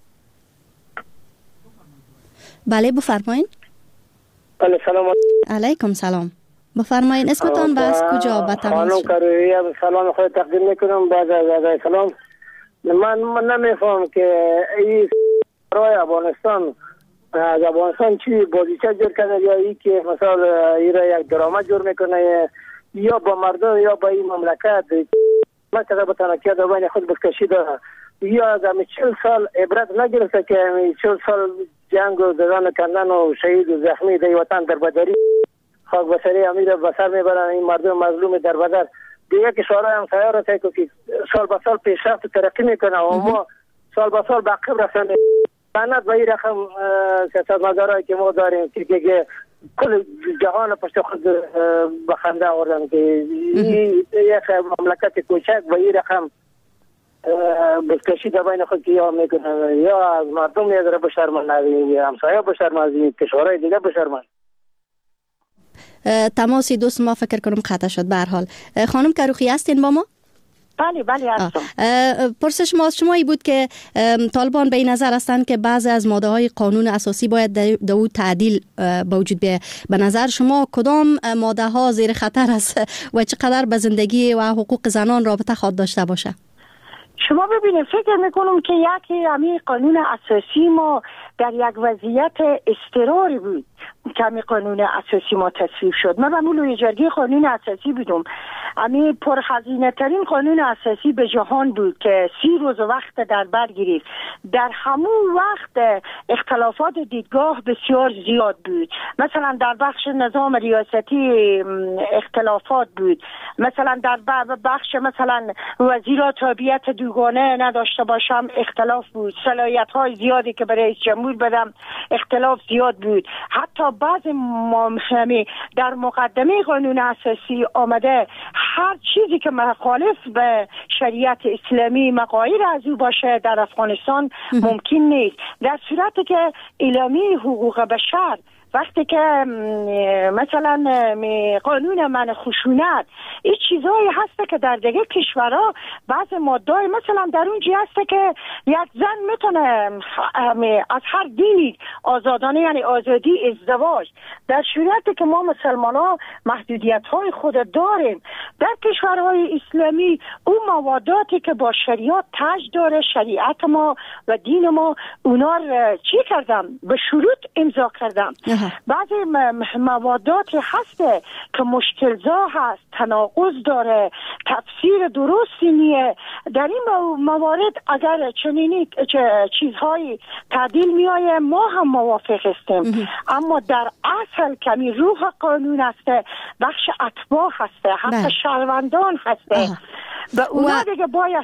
بله بفرمایید. بله سلام علیکم. سلام بفرمایید، اسمتان و از کجا به تماس خانم کروخی سلام خود تقدیم میکنم. بعد از سلام من نمیفهم که این برای افغانستان از افغانستان چی بازیچه جور کنه، یا ای که مثلا ای را یک درامه جور میکنه یا با مردم یا با این مملکت مثلا با تنکیه در بین خود بسکشی داره، یا از همین 40 سال عبرت نگرفته که همین 40 سال جنگ و زدن کندن و شهید و زخمی در وطن در بدری خاک بسری امید بسر میبرن این مردم مظلوم در بدر. دیگه کشورهای همسایه را که سال به سال پیشرفت و ترقی میکنه و ما سال به سال به عقب رفتن. لعنت به این رقم سیاستمدارایی که ما داریم که کل جهان پشت خود به خنده آوردن که یک مملکت کوچک به این رقم بسکشی در بین خود یا میکنه، یا از مردم یک را بشرمن، یا همسایه بشرمن، از کشورهای دیگه بشرمن. تماسی دوست ما فکر کنم قطع شد. به هر حال خانم کروخی هستین با ما؟ بله بله هستم. پرسش ما از شما ای بود که طالبان به این نظر هستند که بعضی از ماده های قانون اساسی باید در او تعدیل به وجود بیاید. به نظر شما کدام ماده ها زیر خطر است و چقدر به زندگی و حقوق زنان رابطه خواهد داشته باشه؟ شما ببینید فکر میکنم که یکی همین قانون اساسی ما در یک وضعیت اضطراری بود که همین قانون اساسی ما تصویب شد. من به جرگه قانون اساسی بودم. همین پرهزینه ترین قانون اساسی به جهان بود که 30 روز وقت در بر گرفت. در همون وقت اختلافات دیدگاه بسیار زیاد بود. مثلا در بخش نظام ریاستی اختلافات بود، مثلا در بخش مثلا وزیرا تابعیت دوگانه نداشته باشم اختلاف بود، صلاحیت های زیادی که برای رئیس جمهور بدم اختلاف زیاد بود. حتی بعض در مقدمه قانون اساسی آمده هر چیزی که مخالف به شریعت اسلامی مقایر از او باشه در افغانستان ممکن نیست. در صورتی که اعلامیه حقوق بشر وقتی که مثلا قانون منع خشونت این چیزایی هست که در دیگه کشورها بعض ماده‌ای مثلا در اونجی هست که یک زن میتونه از هر دینی آزادانه، یعنی آزادی ازدواج، در صورتی که ما مسلمان‌ها محدودیت‌های خود داریم. در کشورهای اسلامی اون مواداتی که با شریعت تاج داره، شریعت ما و دین ما، اونا چی کردم؟ به شروط امضا کردم. بعضی مواداتی هسته که مشکلزا هست، تناقض داره، تفسیر درستی نیه. در این موارد اگر چنینی چیزهای تعدیل می آید ما هم موافق هستیم، اما در اصل کمی روح قانون هسته، بخش اتباع هسته، حتی شهروندان هسته و اونا دیگه باید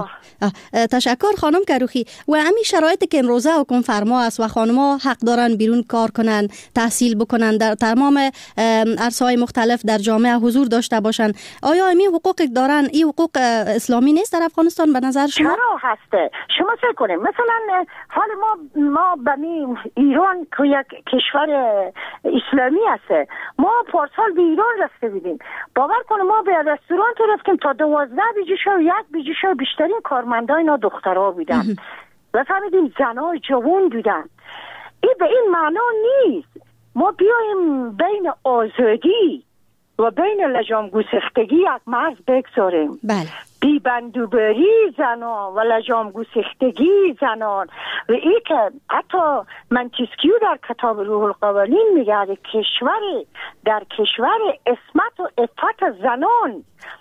تشکر خانم کروخی. و همین شرایطی که امروزه حکم فرما است و خانم‌ها حق دارن بیرون کار کنن، تحصیل بکنن، در تمام عرصه‌های مختلف در جامعه حضور داشته باشن، آیا همین حقوق دارن؟ این حقوق اسلامی نیست در افغانستان به نظر شما؟ چرا هسته؟ شما فکر کنید مثلا حال ما به ایران که یک کشور اسلامی هست، ما پارسال به ایران رفته بودیم، باور کنید ما به رستوران رفتیم تا 12 بیجیشو یک بیجیشو بیشترین کارمندای اینا دخترها بودن و فهمیدیم زنای جوان بودن. این به این معنا نیست ما بیایم بین آزادی و بین لجام گسختگی یک مرز بگذاریم. بله. بیبندوبری زنان و لجام گسختگی زنان و این که حتی منتسکیو در کتاب روح القوانین میگه در کشور اسمت و عفت زنان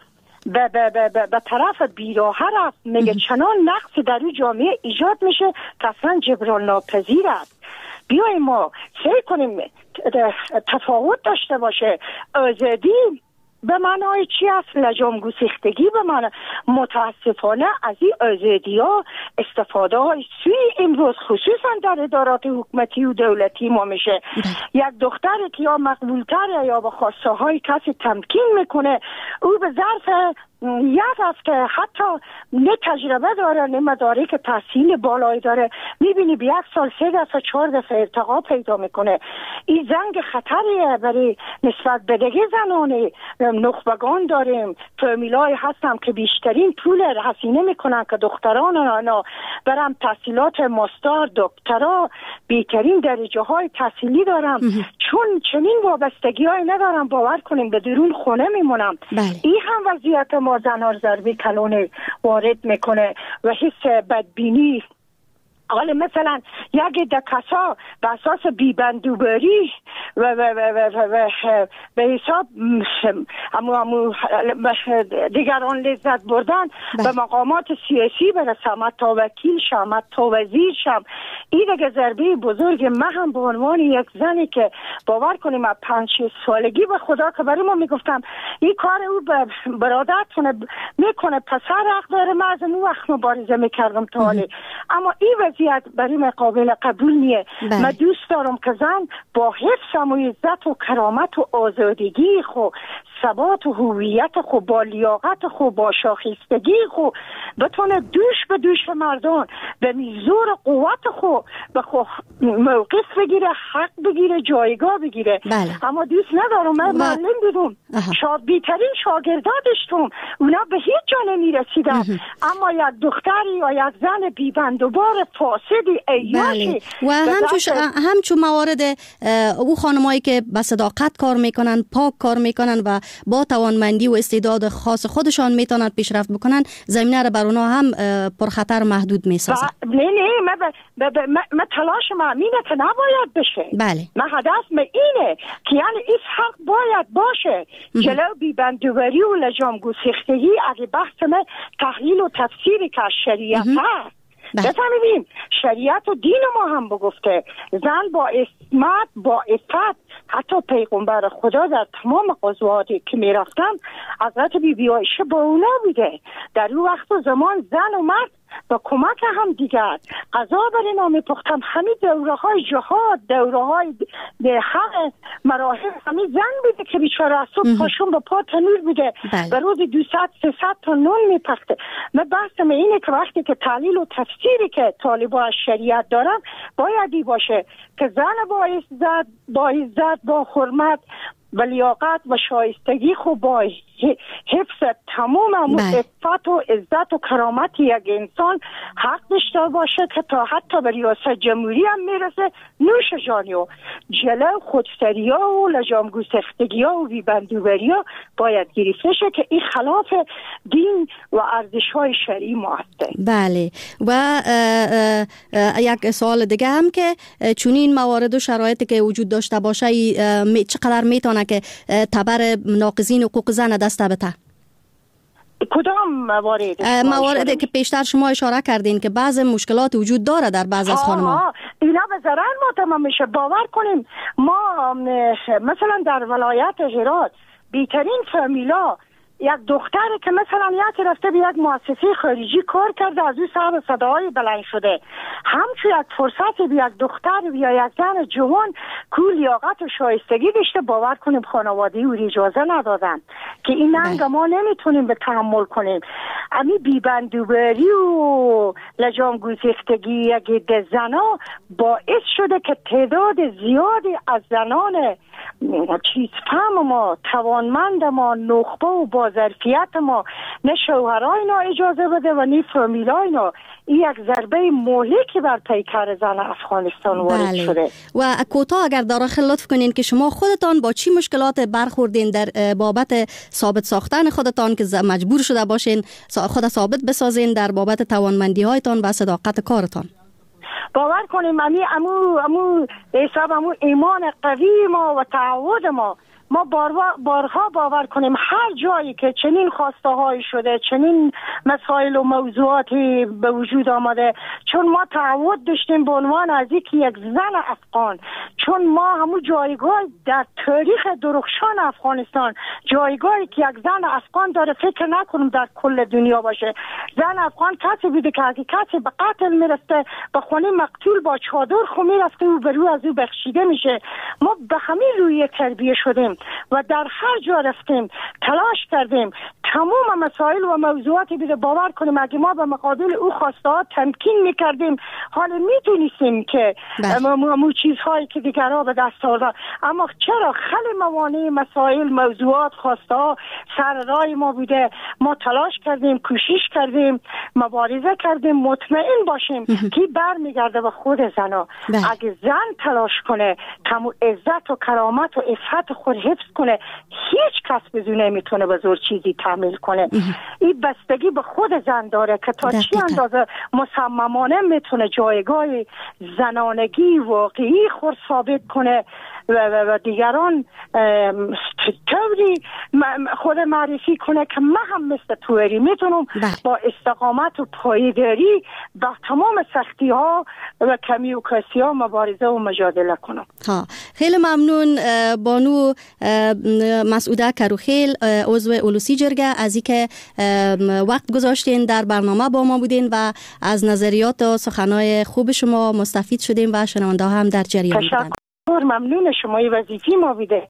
به طرف بیراه رفت، میگه چنان نقص در این جامعه ایجاد میشه که اصلا جبران ناپذیر است. بیاییم ما سعی کنیم تفاوت داشته باشه، آزادی به معنای چی است؟ لجام گسیختگی به معنی متاسفانه از این آزادی ها استفاده های سوی امروز خصوصا در ادارات حکومتی و دولتی ما میشه. یک دختر که یا مقبولتره یا به خواسته های کسی تمکین میکنه، او به ظرف یک هفته حتی نه تجربه داره نه مدارک تحصیل بالایی داره، میبینی به 1 سال 3 دفعه 4 دفعه ارتقا پیدا میکنه. این زنگ خطریه برای نسبت به دیگه زنان نخبگان داریم. فامیلای هستم که بیشترین پول هزینه میکنن که دختران آنها برم تحصیلات ماستر دکترا بهترین درجه های تحصیلی دارم، چون چنین وابستگی های ندارم باور کنیم به درون خونه میمونم. این هم وضعیت ما زنها ضربه کلان وارد میکنه و حس بدبینی. حالا مثلا یک کسا به اساس بیبندوباری و به حساب دیگران لذت بردن به مقامات سیاسی برسم، حتی وکیل شم، حتی وزیر شم. این دیگه ضربه بزرگ. من هم به عنوان یک زنی که باور کنیم از 5-6 سالگی به خدا که برای ما میگفتم این کار او برادرتونه میکنه، پسر حق داره، من از اون وقت مبارزه میکردم تا حالی. اما این وضعیت برای من قابل قبول نیه. من دوست دارم که زن با حفظ و عزت و کرامت و آزادگی خو، ثبات و هویت خو، با لیاقت خو، با شاخیستگی خو بتونه دوش به دوش مردان به میزور قوت خو به خو موقف بگیره، حق بگیره، جایگاه بگیره. اما دوست ندارم. من معلم بودم، بیترین شاگردا داشتم، اونا به هیچ جا نمیرسیدن. اما یک دختری یا یک زن بیبندوبار فاسدی ایاشی و همچون موارد او خانمایی که به صداقت کار میکنن، پاک کار میکنن و با توانمندی و استعداد خاص خودشان میتونن پیشرفت بکنن، زمینه رو بر اونها هم پرخطر محدود میسازه. نه من تلاش من اینه که نباید بشه. من هدف من اینه که یعنی این حق باید باشه. جلو بیبندوبری و لجام گسیختگی اگه بحث من تحلیل و تفسیری که شریعت هست. بفهمیم شریعت و دین ما هم بگفته زن با اسمت، با عفت. حتی پیغمبر خدا در تمام غزواتی که می رفتن حضرت بی عایشه با اونا بوده. در اون وقت و زمان زن و مرد با کمک هم دیگر غذا برای ما می پختم. همین دوره های جهاد، دوره های همه مراحل همین زن بوده که بیچاره از صبح پاشون با پا تنور بوده و روز 200-300 تا نون می پخته. من بحثم اینه که وقتی که تعلیل و تفسیری که طالبا از شریعت دارن بایدی باشه که زن با عزت، با حرمت و لیاقت و شایستگی خوب با حفظ تمام عفت و عزت و کرامت یک انسان حق داشته باشه که تا حتی به ریاست جمهوری هم میرسه. نوش جانیو جلو خودسری ها و لجام گسیختگی ها و بیبندوبری ها باید گرفته شه که این خلاف دین و ارزش های شرعی ما هسته. بله. و یک سوال دیگه هم که چونین موارد و شرایطی که وجود داشته باشه چقدر میتونه که تبر ناقضین حقوق زن دست بته؟ کدام مواردی که پیشتر شما اشاره کردین که بعض مشکلات وجود داره در بعض از خانم‌ها. اینا به ضرر ما تمام میشه. باور کنیم ما مثلا در ولایت هرات بیترین فامیلا یک دختر که مثلا یک رفته به یک مؤسسه خارجی کار کرده، از او سر صداهای بلند شده، همچون یک فرصت به یک دختر یا یک زن جوان که لیاقت و شایستگی داشته باور کنیم خانواده او اجازه ندادن که این ننگ ما نمیتونیم به تحمل کنیم. امی بیبندوبری و لجام گسیختگی یک زنا باعث شده که تعداد زیادی از زنان چیزفهم ما، توانمند ما، نخبه و با ظرفیت ما نه شوهرای اینا اجازه بده و نه فامیلای اینا. این یک ضربه مهلکی بر پیکر زن افغانستان وارد شده. و کوتاه اگر داخل لطف کنین که شما خودتان با چی مشکلات برخوردین در بابت ثابت ساختن خودتان که مجبور شده باشین خود ثابت بسازین در بابت توانمندی هایتان و صداقت کارتان؟ باور کنیم امو ایمان قوی ما و تعهد ما بارها باور کنیم هر جایی که چنین خواسته های شده، چنین مسائل و موضوعاتی به وجود آمده، چون ما تعهد داشتیم به عنوان از یک زن افغان، چون ما همون جایگاه در تاریخ درخشان افغانستان، جایگاهی که یک زن افغان داره فکر نکنم در کل دنیا باشه. زن افغان کسی بوده که حقیقت به قتل میرسته، به خونه مقتول با چادر خو میرسته و برو از او بخشیده میشه. ما به همین روی تربیه شدیم و در هر جا رفتیم تلاش کردیم تمام مسائل و موضوعاتی بوده باور کنیم اگه ما به مقابل او خواسته ها تمکین میکردیم حالا میدونیستیم که مو چیزهایی که دیگرها به دست آورده، اما چرا خیلی موانع مسائل موضوعات خواسته ها سر راه ما بوده. ما تلاش کردیم، کوشش کردیم، مبارزه کردیم. مطمئن باشیم که برمیگرده به خود زنا. اگه زن تلاش کنه تمام عزت و کرامت و عفت خود حفظ کنه، هیچ کس بدون نمیتونه به زور چیزی تعمیل کنه. این بستگی به خود زن داره که تا چی اندازه مصممانه میتونه جایگاه زنانگی واقعی خود ثابت کنه و دیگران طوری خود معرفی کنه که من هم مثل توری میتونم با استقامت و پایداری با تمام سختی ها و کمی و کسی ها مبارزه و مجادله کنم. خیلی ممنون بانو مسعوده کروخیل، عضو اولوسی جرگه، از اینکه وقت گذاشتین در برنامه با ما بودین و از نظریات و سخنهای خوب شما مستفید شدیم و شنونده هم در جریان بودن. ممنون شما، وظیفه ما بوده